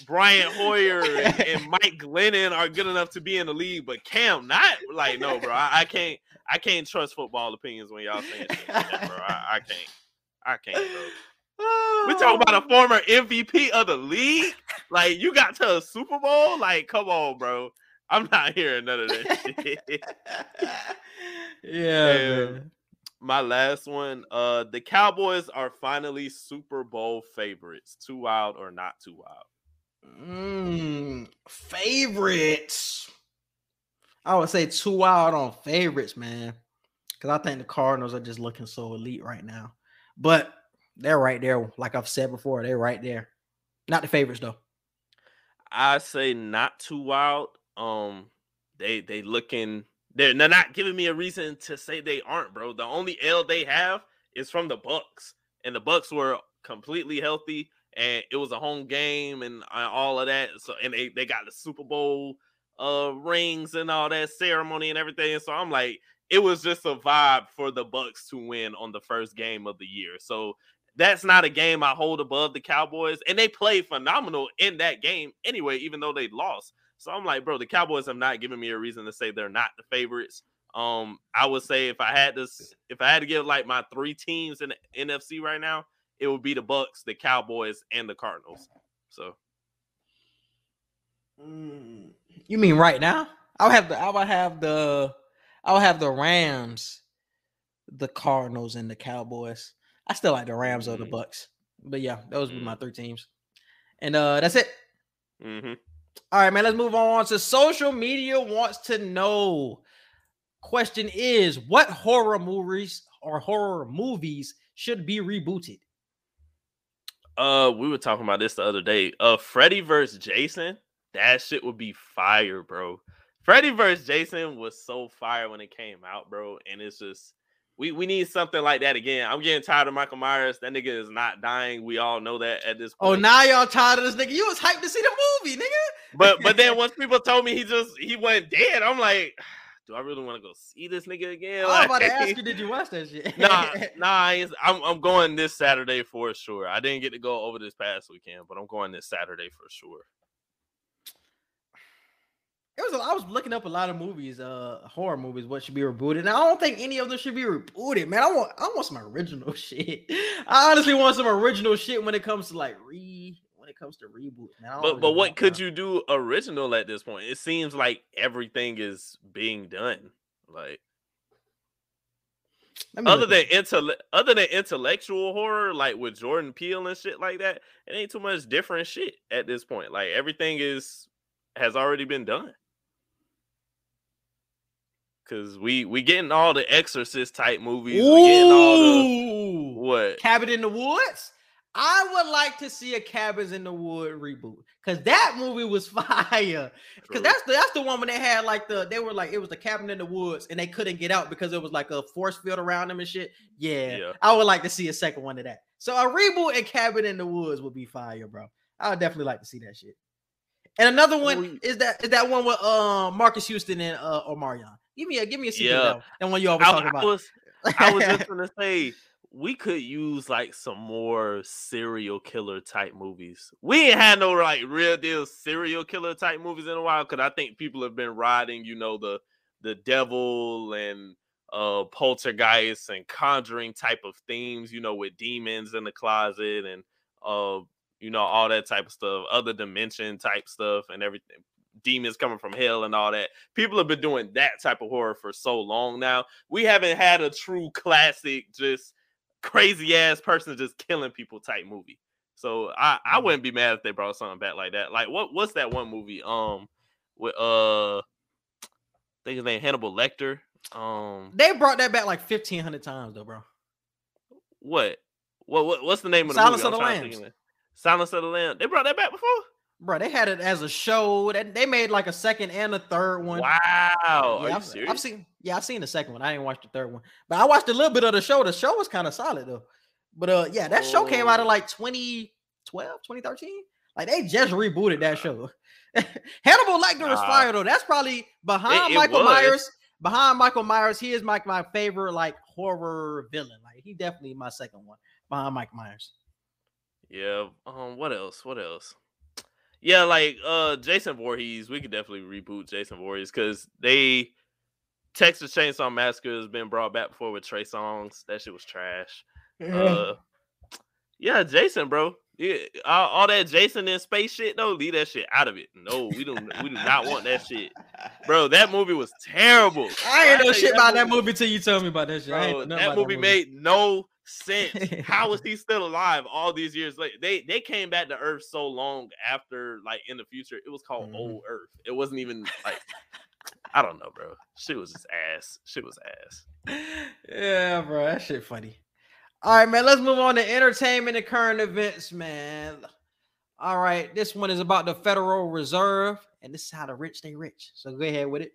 Brian Hoyer and, and Mike Glennon are good enough to be in the league, but Cam not. Like, no, bro. I, I can't. I can't trust football opinions when y'all saying shit like that, bro. I, I can't. I can't, bro. We talking about a former M V P of the league. Like, you got to a Super Bowl. Like, come on, bro. I'm not hearing none of that shit. Yeah, And man. my last one. Uh, the Cowboys are finally Super Bowl favorites. Too wild or not too wild? Mm, favorites. I would say too wild on favorites, man. Because I think the Cardinals are just looking so elite right now. But they're right there. Like I've said before, they're right there. Not the favorites, though. I say not too wild. Um, they they looking they're, they're not giving me a reason to say they aren't, bro. The only L they have is from the Bucks, and the Bucks were completely healthy, and it was a home game and uh, all of that. So and they they got the Super Bowl uh rings and all that ceremony and everything. So I'm like, it was just a vibe for the Bucks to win on the first game of the year. So that's not a game I hold above the Cowboys, and they played phenomenal in that game anyway, even though they lost. So I'm like, bro, the Cowboys have not given me a reason to say they're not the favorites. Um, I would say if I had this, if I had to give like my three teams in the N F C right now, it would be the Bucks, the Cowboys, and the Cardinals. So, Mm, you mean right now? I'll have the. I would have the. I'll have the Rams, the Cardinals, and the Cowboys. I still like the Rams or the Mhm. Bucks, but yeah, those would be my Mm. three teams. And uh, that's it. mm-hmm. All right, man. Let's move on to social media wants to know. Question is, what horror movies or horror movies should be rebooted? Uh, we were talking about this the other day. Uh, Freddy versus Jason, that shit would be fire, bro. Freddy versus Jason was so fire when it came out, bro. And it's just we we need something like that again. I'm getting tired of Michael Myers. That nigga is not dying. We all know that at this Oh, point. now y'all tired of this nigga? You was hyped to see the movie, nigga. But but then once people told me he just he went dead, I'm like, do I really want to go see this nigga again? I was about to Like- ask you, did you watch that shit? Nah, nah, I ain't- I'm I'm going this Saturday for sure. I didn't get to go over this past weekend, but I'm going this Saturday for sure. It was. I was looking up a lot of movies, uh, horror movies. What should be rebooted? And I don't think any of them should be rebooted, man. I want. I want some original shit. I honestly want some original shit when it comes to like re. When it comes to reboots, man. I don't But really but what want could that. you do original at this point? It seems like everything is being done. Like Let me other look than at it. intell- other than intellectual horror, like with Jordan Peele and shit like that, it ain't too much different shit at this point. Like everything is has already been done. Cause we we getting all the Exorcist type movies. We getting all the Ooh, what? Cabin in the Woods. I would like to see a Cabins in the Wood reboot because that movie was fire. Because True. that's the that's the one when they had like the they were like it was the cabin in the woods and they couldn't get out because it was like a force field around them and shit. Yeah, Yeah. I would like to see a second one of that. So a reboot and Cabin in the Woods would be fire, bro. I would definitely like to see that shit. And another one We- is that is that one with um Marcus Houston and uh Omarion. Give me a give me a sequel Yeah. to that one. That one you always I, talk I about. was I was just gonna say we could use like some more serial killer type movies. We ain't had no like real deal serial killer type movies in a while because I think people have been riding, you know, the the devil and uh poltergeist and conjuring type of themes, you know, with demons in the closet and uh you know all that type of stuff, other dimension type stuff and everything. Demons coming from hell and all that. People have been doing that type of horror for so long now. We haven't had a true classic, just crazy ass person just killing people type movie. So I, I wouldn't be mad if they brought something back like that. Like what what's that one movie? Um with uh I think his name Hannibal Lecter. Um They brought that back like fifteen hundred times though, bro. what? What what what's the name of the Silence movie? of the I'm trying to Lambs. think of it. Silence of the Lambs. They brought that back before? Bro, they had it as a show. That they made like a second and a third one. Wow. Are Yeah, you I've, serious? I've seen. Yeah, I've seen the second one. I didn't watch the third one, but I watched a little bit of the show. The show was kind of solid though. But uh, yeah, that show came out in Oh. like twenty twelve, twenty thirteen. Like they just rebooted that show. Hannibal Lecter is Nah. fire though. That's probably behind It- it Michael was. Myers. Behind Michael Myers, he is my my favorite like horror villain. Like he definitely my second one behind Michael Myers. Yeah. Um. What else? What else? Yeah, like uh, Jason Voorhees, we could definitely reboot Jason Voorhees because they Texas Chainsaw Massacre has been brought back before with Trey Songz. That shit was trash. Yeah. Uh, yeah, Jason, bro. Yeah, all, all that Jason in space shit, though, leave that shit out of it. No, we don't. We do not want that shit, bro. That movie was terrible. I ain't Bro, know tell you, shit about that movie- movie till you told me about that shit. I ain't Bro, know that nothing movie, about that made no sense. How is he still alive all these years later? They they came back to Earth so long after, like in the future. It was called Mhm. Old Earth. It wasn't even like I don't know, bro. Shit was just ass. Shit was ass. Yeah, bro, that shit funny. All right, man. Let's move on to entertainment and current events, man. All right, this one is about the Federal Reserve, and this is how the rich stay rich. So go ahead with it.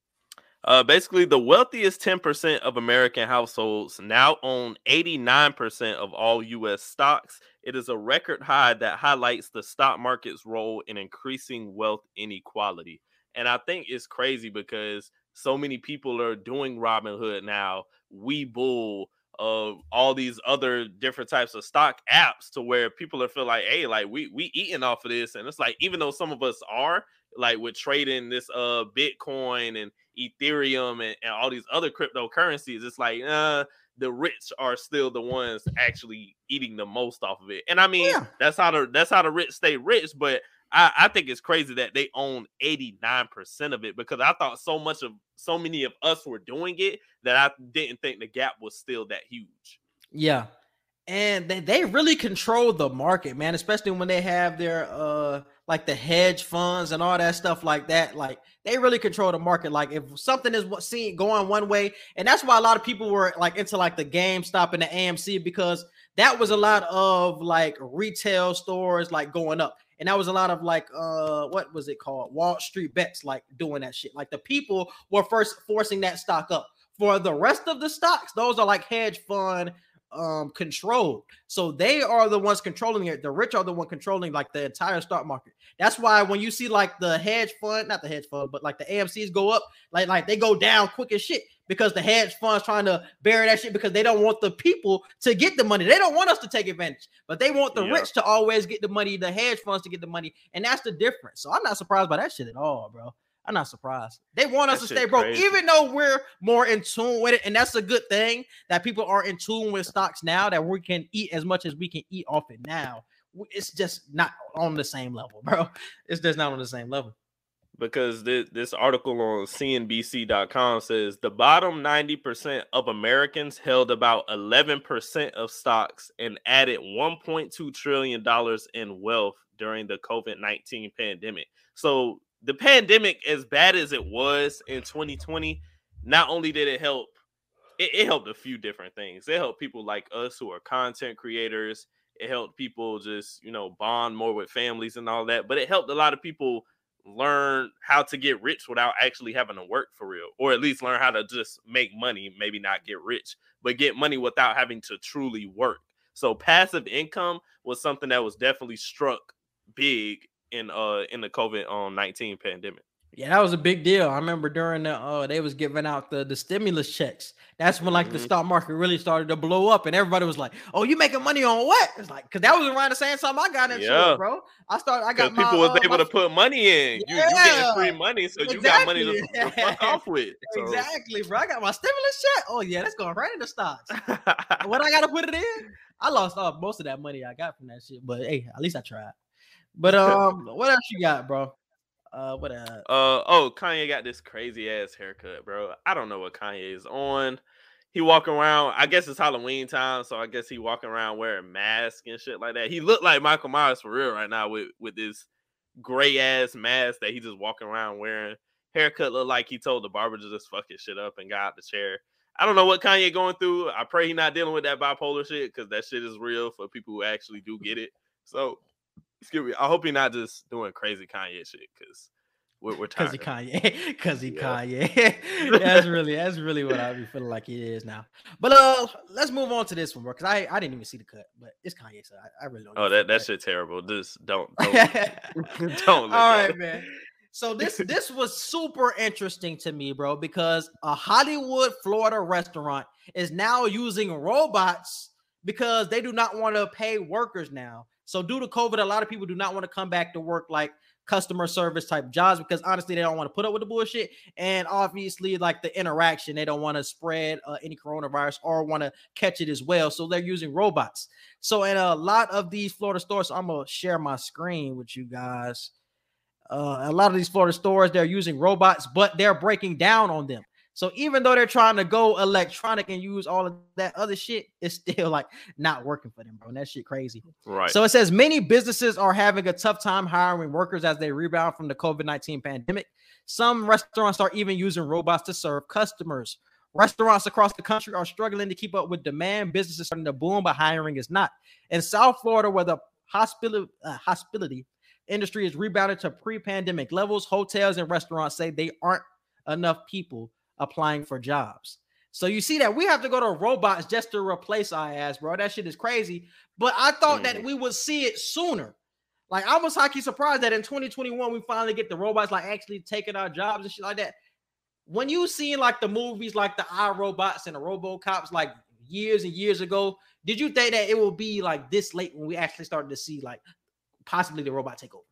Uh, basically, the wealthiest ten percent of American households now own eighty-nine percent of all U S stocks. It is a record high that highlights the stock market's role in increasing wealth inequality. And I think it's crazy because so many people are doing Robinhood now, Webull, uh, all these other different types of stock apps to where people are feel like, hey, like we we eating off of this. And it's like, even though some of us are, like with trading this uh Bitcoin and Ethereum and, and all these other cryptocurrencies, it's like uh the rich are still the ones actually eating the most off of it. And I mean, Yeah. that's how the that's how the rich stay rich, but I, I think it's crazy that they own eighty-nine percent of it because I thought so much of so many of us were doing it that I didn't think the gap was still that huge. Yeah. And they, they really control the market, man, especially when they have their uh like the hedge funds and all that stuff like that. Like they really control the market. Like if something is what seen going one way, and that's why a lot of people were like into like the GameStop and the A M C because that was a lot of like retail stores like going up. And that was a lot of like uh what was it called? Wall Street bets, like doing that shit. Like the people were first forcing that stock up. For the rest of the stocks, those are like hedge fund um controlled. So they are the ones controlling it. The rich are the one controlling like the entire stock market. That's why when you see like the hedge fund, not the hedge fund, but like the A M Cs go up, like like they go down quick as shit because the hedge funds trying to bury that shit because they don't want the people to get the money. They don't want us to take advantage, but they want the Yeah. rich to always get the money, the hedge funds to get the money, and that's the difference. So I'm not surprised by that shit at all, bro. I'm not surprised. They want us That to shit stay broke, crazy. even though we're more in tune with it. And that's a good thing that people are in tune with stocks now, that we can eat as much as we can eat off it now. It's just not on the same level, bro. It's just not on the same level. Because this, this article on C N B C dot com says the bottom ninety percent of Americans held about eleven percent of stocks and added one point two trillion dollars in wealth during the COVID nineteen pandemic. So the pandemic, as bad as it was in twenty twenty, not only did it help, it, it helped a few different things. It helped people like us who are content creators. It helped people just, you know, bond more with families and all that. But it helped a lot of people learn how to get rich without actually having to work for real, or at least learn how to just make money, maybe not get rich, but get money without having to truly work. So passive income was something that was definitely struck big in uh in the COVID nineteen pandemic. Yeah, that was a big deal. I remember during the uh they was giving out the, the stimulus checks. That's when like the Mhm. stock market really started to blow up, and everybody was like, "Oh, you making money on what?" It's like because that was around the same time I got into Yeah. it, bro. I started. I Because got my people was uh, able my- to put money in. You you Yeah. getting free money, so you got money to, Exactly. to fuck off with. So. Exactly, bro. I got my stimulus check. Oh yeah, that's going right into stocks. What I gotta put it in? I lost off most of that money I got from that shit, but hey, at least I tried. But um, what else you got, bro? Uh, what uh? Uh oh, Kanye got this crazy ass haircut, bro. I don't know what Kanye is on. He walking around. I guess it's Halloween time, so I guess he walking around wearing masks and shit like that. He looked like Michael Myers for real right now with with this gray ass mask that he just walking around wearing. Haircut look like he told the barber to just fuck his shit up and got out the chair. I don't know what Kanye going through. I pray he not dealing with that bipolar shit because that shit is real for people who actually do get it. So. Excuse me. I hope you're not just doing crazy Kanye shit because we're, we're Cause he tired. Kanye, cause he Yeah. Kanye. that's really, that's really what I be feeling like it is now. But uh, let's move on to this one, bro. Cause I, I didn't even see the cut, but it's Kanye, so I, I really don't. Oh, give a that that fuck. shit terrible. Just don't don't don't All look at right, it. man. So this this was super interesting to me, bro, because a Hollywood, Florida restaurant is now using robots because they do not want to pay workers now. So due to COVID, a lot of people do not want to come back to work like customer service type jobs because honestly, they don't want to put up with the bullshit. And obviously, like the interaction, they don't want to spread uh, any coronavirus or want to catch it as well. So they're using robots. So in a lot of these Florida stores, so I'm going to share my screen with you guys. Uh, a lot of these Florida stores, they're using robots, but they're breaking down on them. So even though they're trying to go electronic and use all of that other shit, it's still like not working for them, bro. And that shit crazy. Right. So it says many businesses are having a tough time hiring workers as they rebound from the COVID nineteen pandemic. Some restaurants are even using robots to serve customers. Restaurants across the country are struggling to keep up with demand. Businesses are starting to boom, but hiring is not. In South Florida, where the hospitality, uh, hospitality industry is rebounded to pre-pandemic levels, hotels and restaurants say they aren't enough people applying for jobs. So you see that we have to go to robots just to replace our ass, bro. That shit is crazy. But I thought mm. that we would see it sooner. Like I was hockey surprised that in twenty twenty-one we finally get the robots like actually taking our jobs and shit like that. When you seen like the movies like the iRobots and the RoboCops like years and years ago, did you think that it will be like this late when we actually started to see like possibly the robot take over?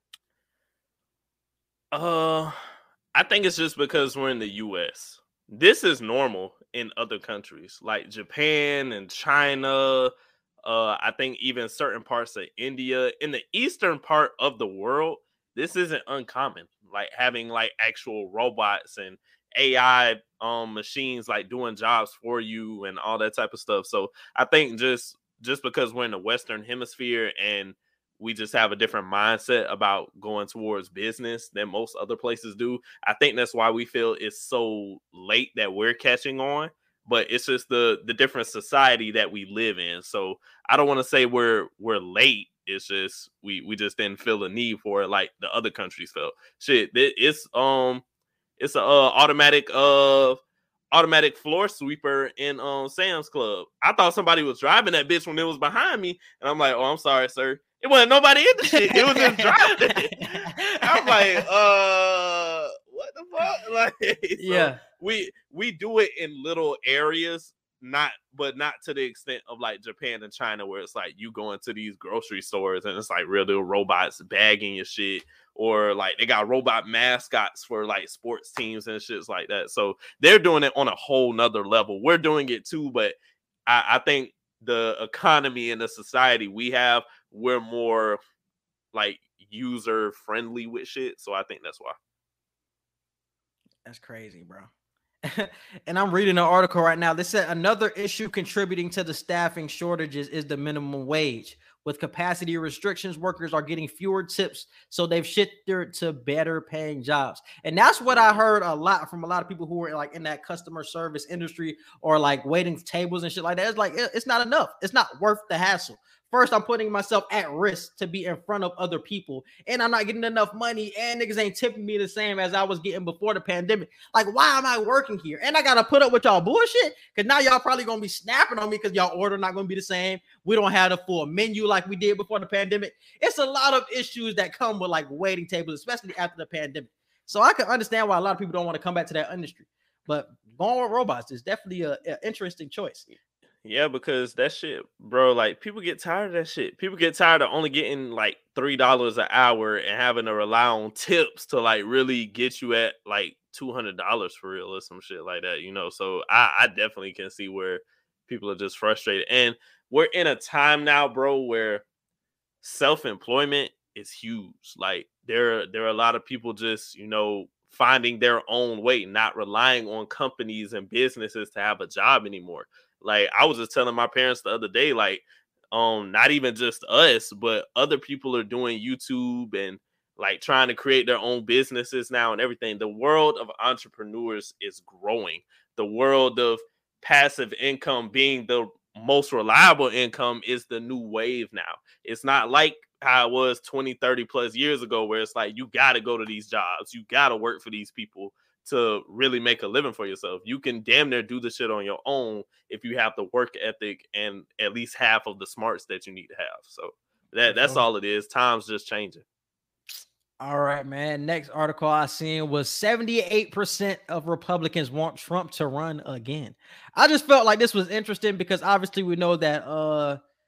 Uh, I think it's just because we're in the U S. This is normal in other countries like Japan and China. Uh, I think even certain parts of India, in the eastern part of the world, this isn't uncommon. Like having like actual robots and A I um machines like doing jobs for you and all that type of stuff. So I think just just because we're in the Western Hemisphere and we just have a different mindset about going towards business than most other places do. I think that's why we feel it's so late that we're catching on, but it's just the the different society that we live in. So I don't want to say we're we're late. It's just we we just didn't feel a need for it like the other countries felt. Shit, it's um it's a uh, automatic uh automatic floor sweeper in um Sam's Club. I thought somebody was driving that bitch when it was behind me, and I'm like, oh, I'm sorry, sir. It wasn't nobody in the shit. It was just driving. I'm like, uh, what the fuck? Like, so yeah, we we do it in little areas, not but not to the extent of like Japan and China, where it's like you go into these grocery stores and it's like real little robots bagging your shit, or like they got robot mascots for like sports teams and shits like that. So they're doing it on a whole nother level. We're doing it too, but I, I think the economy and the society we have, we're more like user friendly with shit. So I think that's why. That's crazy, bro. And I'm reading an article right now. They said another issue contributing to the staffing shortages is the minimum wage. With capacity restrictions, workers are getting fewer tips, so they've shifted to better paying jobs. And that's what I heard a lot from a lot of people who were like in that customer service industry or like waiting tables and shit like that. It's like, it's not enough. It's not worth the hassle. First, I'm putting myself at risk to be in front of other people, and I'm not getting enough money, and niggas ain't tipping me the same as I was getting before the pandemic. Like, why am I working here? And I got to put up with y'all bullshit because now y'all probably going to be snapping on me because y'all order not going to be the same. We don't have the full menu like we did before the pandemic. It's a lot of issues that come with like waiting tables, especially after the pandemic. So I can understand why a lot of people don't want to come back to that industry. But going with robots is definitely an interesting choice. Yeah, because that shit, bro, like people get tired of that shit. People get tired of only getting like three dollars an hour and having to rely on tips to like really get you at like two hundred dollars for real or some shit like that, you know? So I, I definitely can see where people are just frustrated. And we're in a time now, bro, where self-employment is huge. Like there, there are a lot of people just, you know, finding their own way, not relying on companies and businesses to have a job anymore. Like I was just telling my parents the other day, like, um, not even just us, but other people are doing YouTube and like trying to create their own businesses now and everything. The world of entrepreneurs is growing. The world of passive income being the most reliable income is the new wave now. It's not like how it was twenty, thirty plus years ago, where it's like, you got to go to these jobs. You got to work for these people to really make a living for yourself. You can damn near do the shit on your own if you have the work ethic and at least half of the smarts that you need to have. So that that's all it is. Time's just changing. All right, man. Next article I seen was seventy-eight percent of Republicans want Trump to run again. I just felt like this was interesting because obviously we know that uh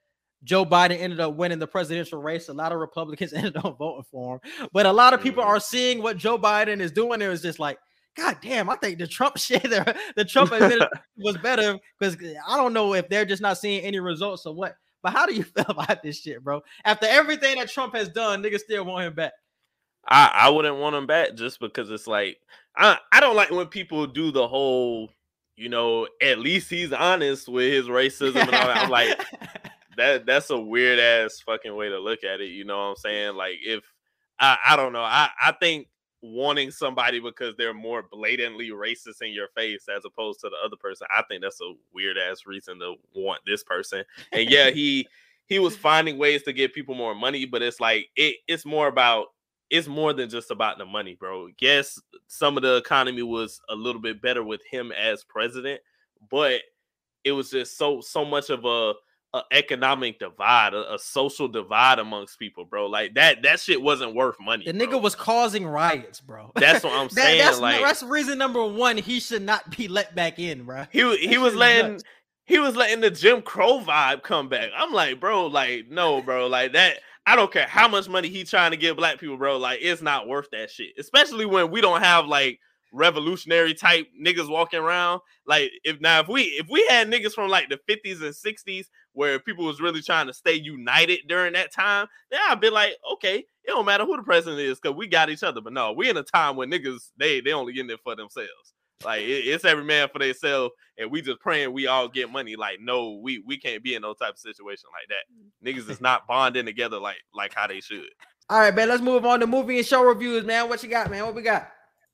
Joe Biden ended up winning the presidential race. A lot of Republicans ended up voting for him, but a lot of people Mm-hmm. are seeing what Joe Biden is doing. It was just like, God damn, I think the Trump shit, the, the Trump administration was better because I don't know if they're just not seeing any results or what. But how do you feel about this shit, bro? After everything that Trump has done, niggas still want him back. I, I wouldn't want him back just because it's like I, I don't like when people do the whole, you know, at least he's honest with his racism and all that. I'm like, that that's a weird ass fucking way to look at it. You know what I'm saying? Like if I, I don't know. I, I think wanting somebody because they're more blatantly racist in your face as opposed to the other person, I think that's a weird ass reason to want this person. And yeah, he he was finding ways to give people more money, but it's like it, it's more about it's more than just about the money, bro. Yes, some of the economy was a little bit better with him as president, but it was just so so much of a a economic divide, a, a social divide amongst people, bro. Like that, that shit wasn't worth money. The bro. nigga was causing riots, bro. That's what I'm that, saying. That's, like that's reason number one. He should not be let back in, bro. he he was letting nuts. he was letting the Jim Crow vibe come back. I'm like, bro, like no, bro, like that. I don't care how much money he trying to give black people, bro. Like it's not worth that shit. Especially when we don't have like revolutionary type niggas walking around. Like if now if we if we had niggas from like the fifties and sixties where people was really trying to stay united during that time, then I'd be like, okay, it don't matter who the president is because we got each other. But no, we in a time when niggas they they only getting it for themselves. Like it, it's every man for themselves, and we just praying we all get money. Like no, we we can't be in no type of situation like that. Niggas is not bonding together like like how they should. All right, man. Let's move on to movie and show reviews, man. What you got, man? What we got?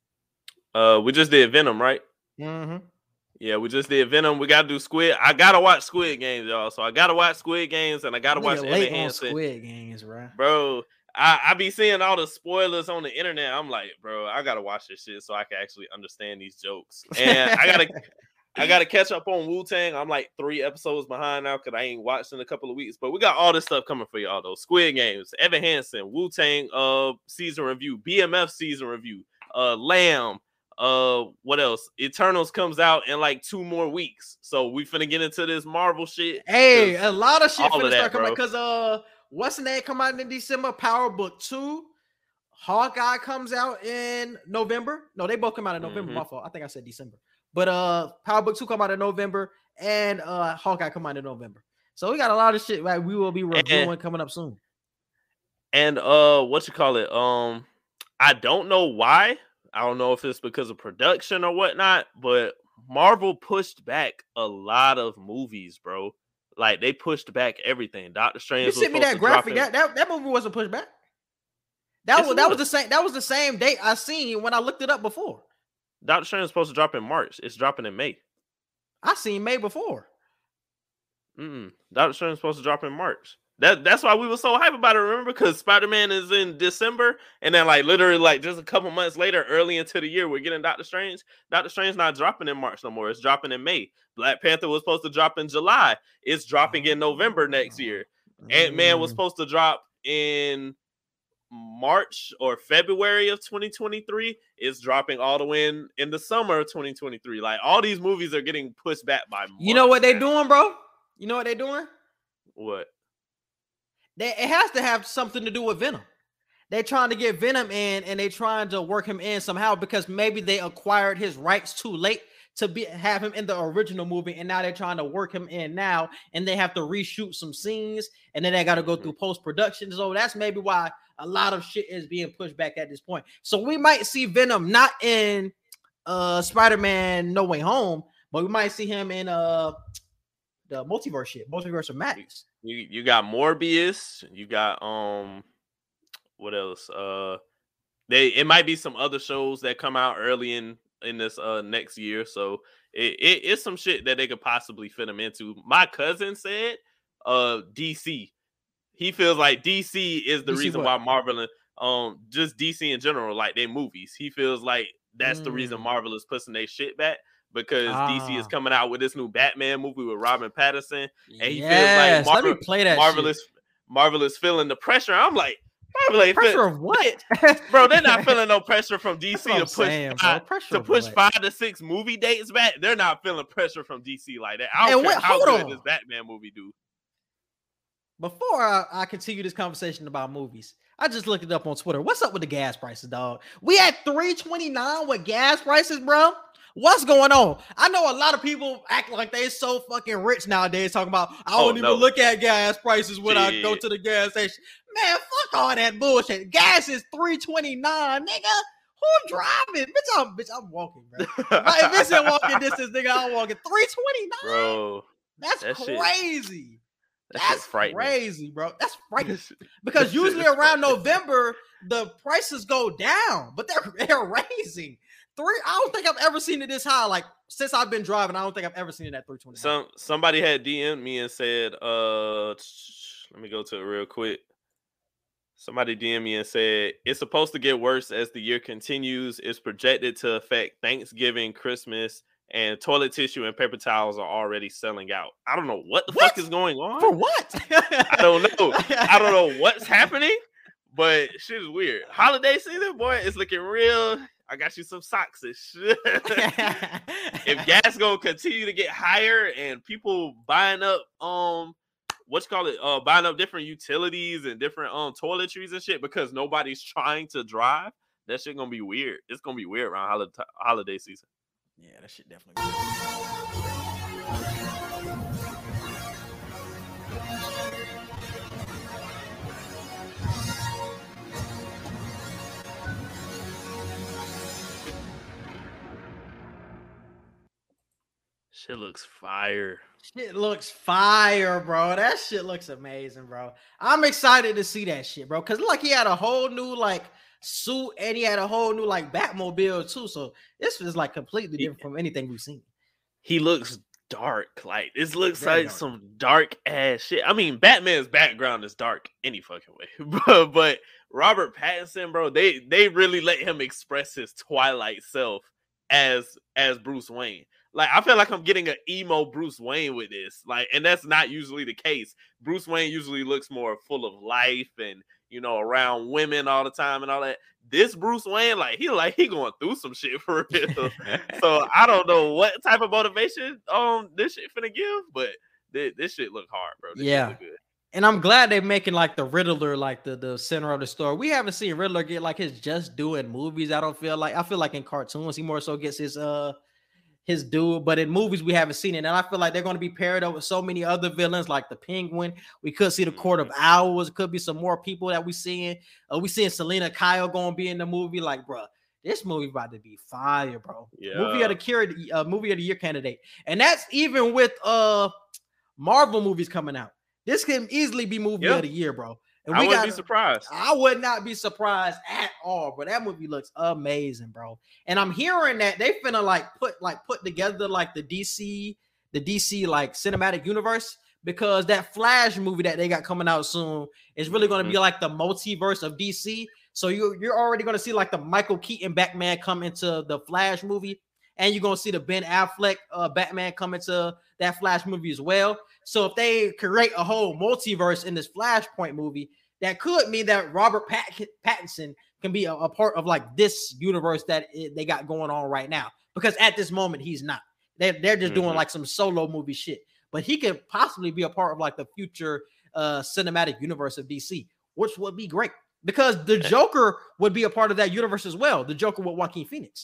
Uh, we just did Venom, right? Mm-hmm. Yeah, we just did Venom. We gotta do Squid. I gotta watch Squid Games, y'all. So I gotta watch Squid Games, and I gotta watch late Evan on Hansen. Squid Games, bro. Bro, I, I be seeing all the spoilers on the internet. I'm like, bro, I gotta watch this shit so I can actually understand these jokes. And I gotta, I gotta catch up on Wu-Tang. I'm like three episodes behind now because I ain't watched in a couple of weeks. But we got all this stuff coming for y'all though. Squid Games, Evan Hansen, Wu-Tang uh season review, B M F season review, uh Lamb. Uh, what else? Eternals comes out in like two more weeks, so we finna get into this Marvel shit. Hey, a lot of shit all finna of that, start coming bro. because uh, what's the name come out in December? Power Book two, Hawkeye comes out in November. No, they both come out in November. Mhm. My fault. I think I said December, but uh, Power Book two come out in November, and uh, Hawkeye come out in November. So we got a lot of shit. Right, we will be reviewing And- coming up soon. And uh, what you call it? Um, I don't know why. I don't know if it's because of production or whatnot, but Marvel pushed back a lot of movies, bro. Like they pushed back everything. Doctor Strange. You was sent me supposed that to drop graphic. in- That, that that movie wasn't pushed back. That Yes, was it that was was. the same. That was the same date I seen when I looked it up before. Doctor Strange is supposed to drop in March. It's dropping in May. I seen May before. Mm-mm. Doctor Strange is supposed to drop in March. That that's why we were so hype about it. Remember, because Spider-Man is in December, and then like literally like just a couple months later, early into the year, we're getting Doctor Strange. Doctor Strange not dropping in March no more. It's dropping in May. Black Panther was supposed to drop in July. It's dropping in November next year. Ant-Man was Mm. supposed to drop in March or February of twenty twenty-three. It's dropping all the way in in the summer of twenty twenty-three. Like all these movies are getting pushed back by. You know what they months now. doing, bro? You know what they doing? What? They, it has to have something to do with Venom. They're trying to get Venom in, and they're trying to work him in somehow because maybe they acquired his rights too late to be have him in the original movie, and now they're trying to work him in now, and they have to reshoot some scenes, and then they got to go through post production. So that's maybe why a lot of shit is being pushed back at this point. So we might see Venom not in uh Spider-Man No Way Home, but we might see him in uh the multiverse shit, multiverse of madness. You you got Morbius, you got um what else? Uh they it might be some other shows that come out early in in this uh next year. So it, it it's some shit that they could possibly fit them into. My cousin said uh D C. He feels like D C is the D C reason what? why Marvel and um just D C in general, like their movies. He feels like that's the reason Mm. Marvel is pushing their shit back. Because D C is Ah. coming out with this new Batman movie with Robin Pattinson, and he Yes, feels like let me Marvel, play that Marvel shit. is Marvel is feeling the pressure. I'm like, Marvel ain't Pressure feel- of what? bro. They're not feeling no pressure from D That's C what to I'm push saying, bro. five, Pressure to of push what? five to six movie dates back. They're not feeling pressure from D C like that. I don't And care wait, how hold good on. this Batman movie do. before I, I continue this conversation about movies, I just looked it up on Twitter. What's up with the gas prices, dog? We at three twenty-nine with gas prices, bro. What's going on? I know a lot of people act like they so fucking rich nowadays, talking about I don't Oh, even no. look at gas prices when I go Shit. to the gas station. Man, fuck all that bullshit. Gas is three twenty-nine, nigga. Who driving? Bitch, I'm bitch, I'm walking, bro. Like, if it's in walking distance, nigga, I'm walking. three twenty-nine. Bro, That's that shit- crazy. that shit That's frightening. crazy, bro. That's frightening. That shit- Because that shit usually is around frightening. November, the prices go down, but they're they're raising. Three, I don't think I've ever seen it this high. Like since I've been driving, I don't think I've ever seen it at three twenty. Some somebody had D M'd me and said, uh let me go to it real quick. Somebody D M'd me and said it's supposed to get worse as the year continues. It's projected to affect Thanksgiving, Christmas, and toilet tissue and paper towels are already selling out. I don't know what the What? fuck is going on. For what? I don't know. I don't know what's happening, but shit is weird. Holiday season, boy, it's looking real. I got you some socks and shit. If gas gonna continue to get higher and people buying up um what's call it uh buying up different utilities and different um toiletries and shit because nobody's trying to drive, that shit gonna be weird. It's gonna be weird around holiday holiday season. Yeah, that shit definitely. Shit looks fire. Shit looks fire, bro. That shit looks amazing, bro. I'm excited to see that shit, bro. Cause like he had a whole new like suit and he had a whole new like Batmobile too. So this is like completely different from anything we've seen. He looks dark. Like this looks Very like dark. some dark ass shit. I mean, Batman's background is dark any fucking way. but, but Robert Pattinson, bro, they they really let him express his Twilight self as as Bruce Wayne. Like I feel like I'm getting an emo Bruce Wayne with this. Like, and that's not usually the case. Bruce Wayne usually looks more full of life and you know around women all the time and all that. This Bruce Wayne, like he like he going through some shit for real. So I don't know what type of motivation um this shit finna give, but this, this shit look hard, bro. This Yeah. shit look good. And I'm glad they're making like the Riddler like the, the center of the story. We haven't seen Riddler get like his just due in movies. I don't feel like I feel like in cartoons he more so gets his uh his due, but in movies we haven't seen it. And I feel like they're going to be paired up with so many other villains like the Penguin. We could see the Court of Owls. Could be some more people that we seeing. Uh, we seeing Selena Kyle going to be in the movie. Like, bro, this movie about to be fire, bro. Yeah. Movie of the year, uh, movie of the year candidate, and that's even with uh Marvel movies coming out. This can easily be movie Yeah. of the year, bro. And I we wouldn't got be surprised. I would not be surprised at all, bro. That movie looks amazing, bro. And I'm hearing that they finna like put like put together like the D C, the D C like cinematic universe because that Flash movie that they got coming out soon is really going to be like the multiverse of D C. So you you're already going to see like the Michael Keaton Batman come into the Flash movie, and you're going to see the Ben Affleck uh, Batman come into that Flash movie as well. So if they create a whole multiverse in this Flashpoint movie, that could mean that Robert Pat- Pattinson can be a, a part of like this universe that it, they got going on right now. Because at this moment, he's not. They're, they're just Mhm. doing like some solo movie shit. But he could possibly be a part of like the future uh, cinematic universe of D C, which would be great. Because the Joker would be a part of that universe as well. The Joker with Joaquin Phoenix.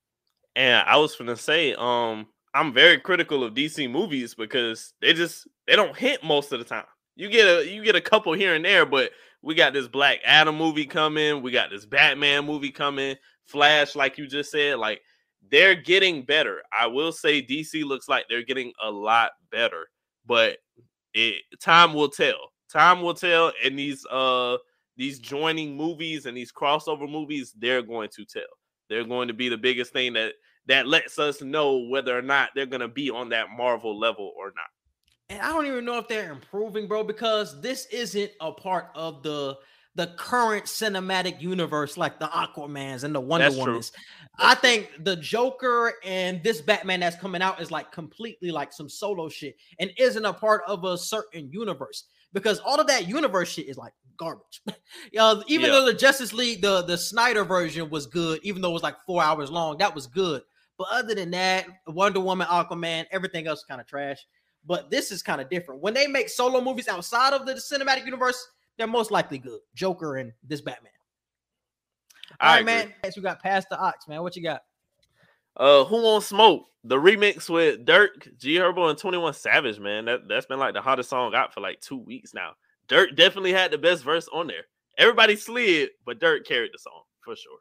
And I was gonna say, um, I'm very critical of D C movies because they just they don't hit most of the time. You get a you get a couple here and there, but we got this Black Adam movie coming, we got this Batman movie coming, Flash, like you just said, like they're getting better. I will say D C looks like they're getting a lot better, but it time will tell. Time will tell, and these uh these joining movies and these crossover movies, they're going to tell. They're going to be the biggest thing that that lets us know whether or not they're going to be on that Marvel level or not. And I don't even know if they're improving, bro, because this isn't a part of the the current cinematic universe like the Aquamans and the Wonder That's true. Womans. I think the Joker and this Batman that's coming out is like completely like some solo shit and isn't a part of a certain universe because all of that universe shit is like garbage. uh, even Yeah. though the Justice League, the, the Snyder version was good, even though it was like four hours long, that was good. But other than that, Wonder Woman, Aquaman, everything else kind of trash. But this is kind of different. When they make solo movies outside of the cinematic universe, they're most likely good. Joker and this Batman. All I right, agree. man. Next, we got Past the Ox, man. What you got? Uh, Who Wants Smoke? The remix with Dirk, G Herbo, and twenty-one Savage, man. That, that's been like the hottest song out for like two weeks now. Dirk definitely had the best verse on there. Everybody slid, but Dirk carried the song for sure.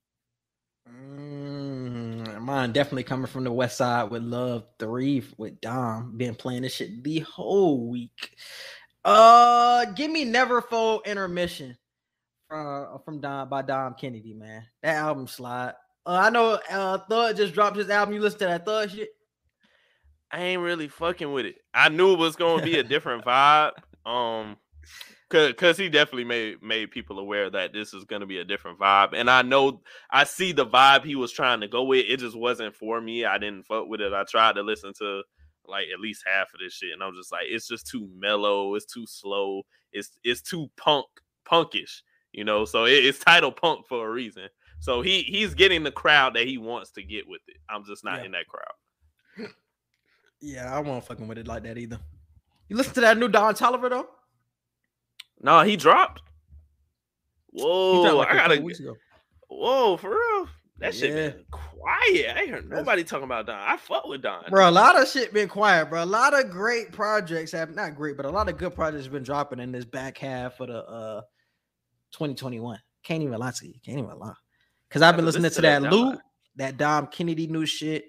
Mm, mine definitely coming from the West Side with Love three with Dom. Been playing this shit the whole week. Uh, give me Neverfold Intermission uh, from Dom by Dom Kennedy, man. That album slide. Uh, I know uh, Thug just dropped his album. You listen to that Thug shit? I ain't really fucking with it. I knew it was gonna be a different vibe. Um, cause, cause he definitely made made people aware that this is gonna be a different vibe. And I know I see the vibe he was trying to go with. It just wasn't for me. I didn't fuck with it. I tried to listen to like at least half of this shit, and I'm just like, it's just too mellow. It's too slow. It's it's too punk punkish, you know. So it, it's titled Punk for a reason. So he he's getting the crowd that he wants to get with it. I'm just not Yeah. in that crowd. Yeah, I won't fucking with it like that either. You listen to that new Don Toliver though? No, he dropped. He Whoa, dropped like I a gotta. couple weeks ago. Whoa, for real. That shit Yeah. been quiet. I ain't heard nobody talking about Don. I fuck with Don. Bro, a lot of shit been quiet, bro. A lot of great projects have not great, but a lot of good projects have been dropping in this back half of the uh twenty twenty-one. Can't even lie to you. Can't even lie. Because I've been Have to listening listen to to that that Don. Loot, that Dom Kennedy new shit.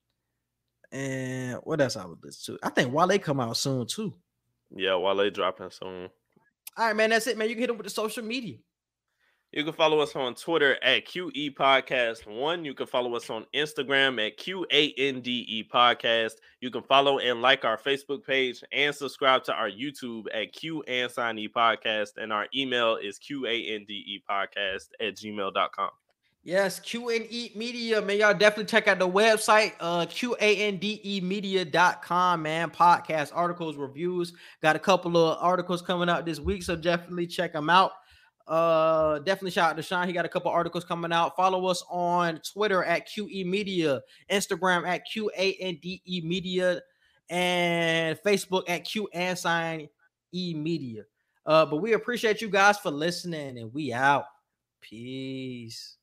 And what else I would listen to? I think Wale come out soon too. Yeah, while they dropping soon. All right, man. That's it, man. You can hit them with the social media. You can follow us on Twitter at Q E Podcast one. You can follow us on Instagram at Q A N D E Podcast. You can follow and like our Facebook page and subscribe to our YouTube at Q and Sign E Podcast. And our email is Q A N D E Podcast at gmail dot com. Yes, Q and E Media, man. Y'all definitely check out the website, uh, Q A N D E media dot com, man. Podcast, articles, reviews. Got a couple of articles coming out this week, so definitely check them out. Uh, definitely shout out to Sean. He got a couple articles coming out. Follow us on Twitter at Q E Media, Instagram at Q A N D E Media, and Facebook at Q and Sign E Media. Uh, but we appreciate you guys for listening, and we out. Peace.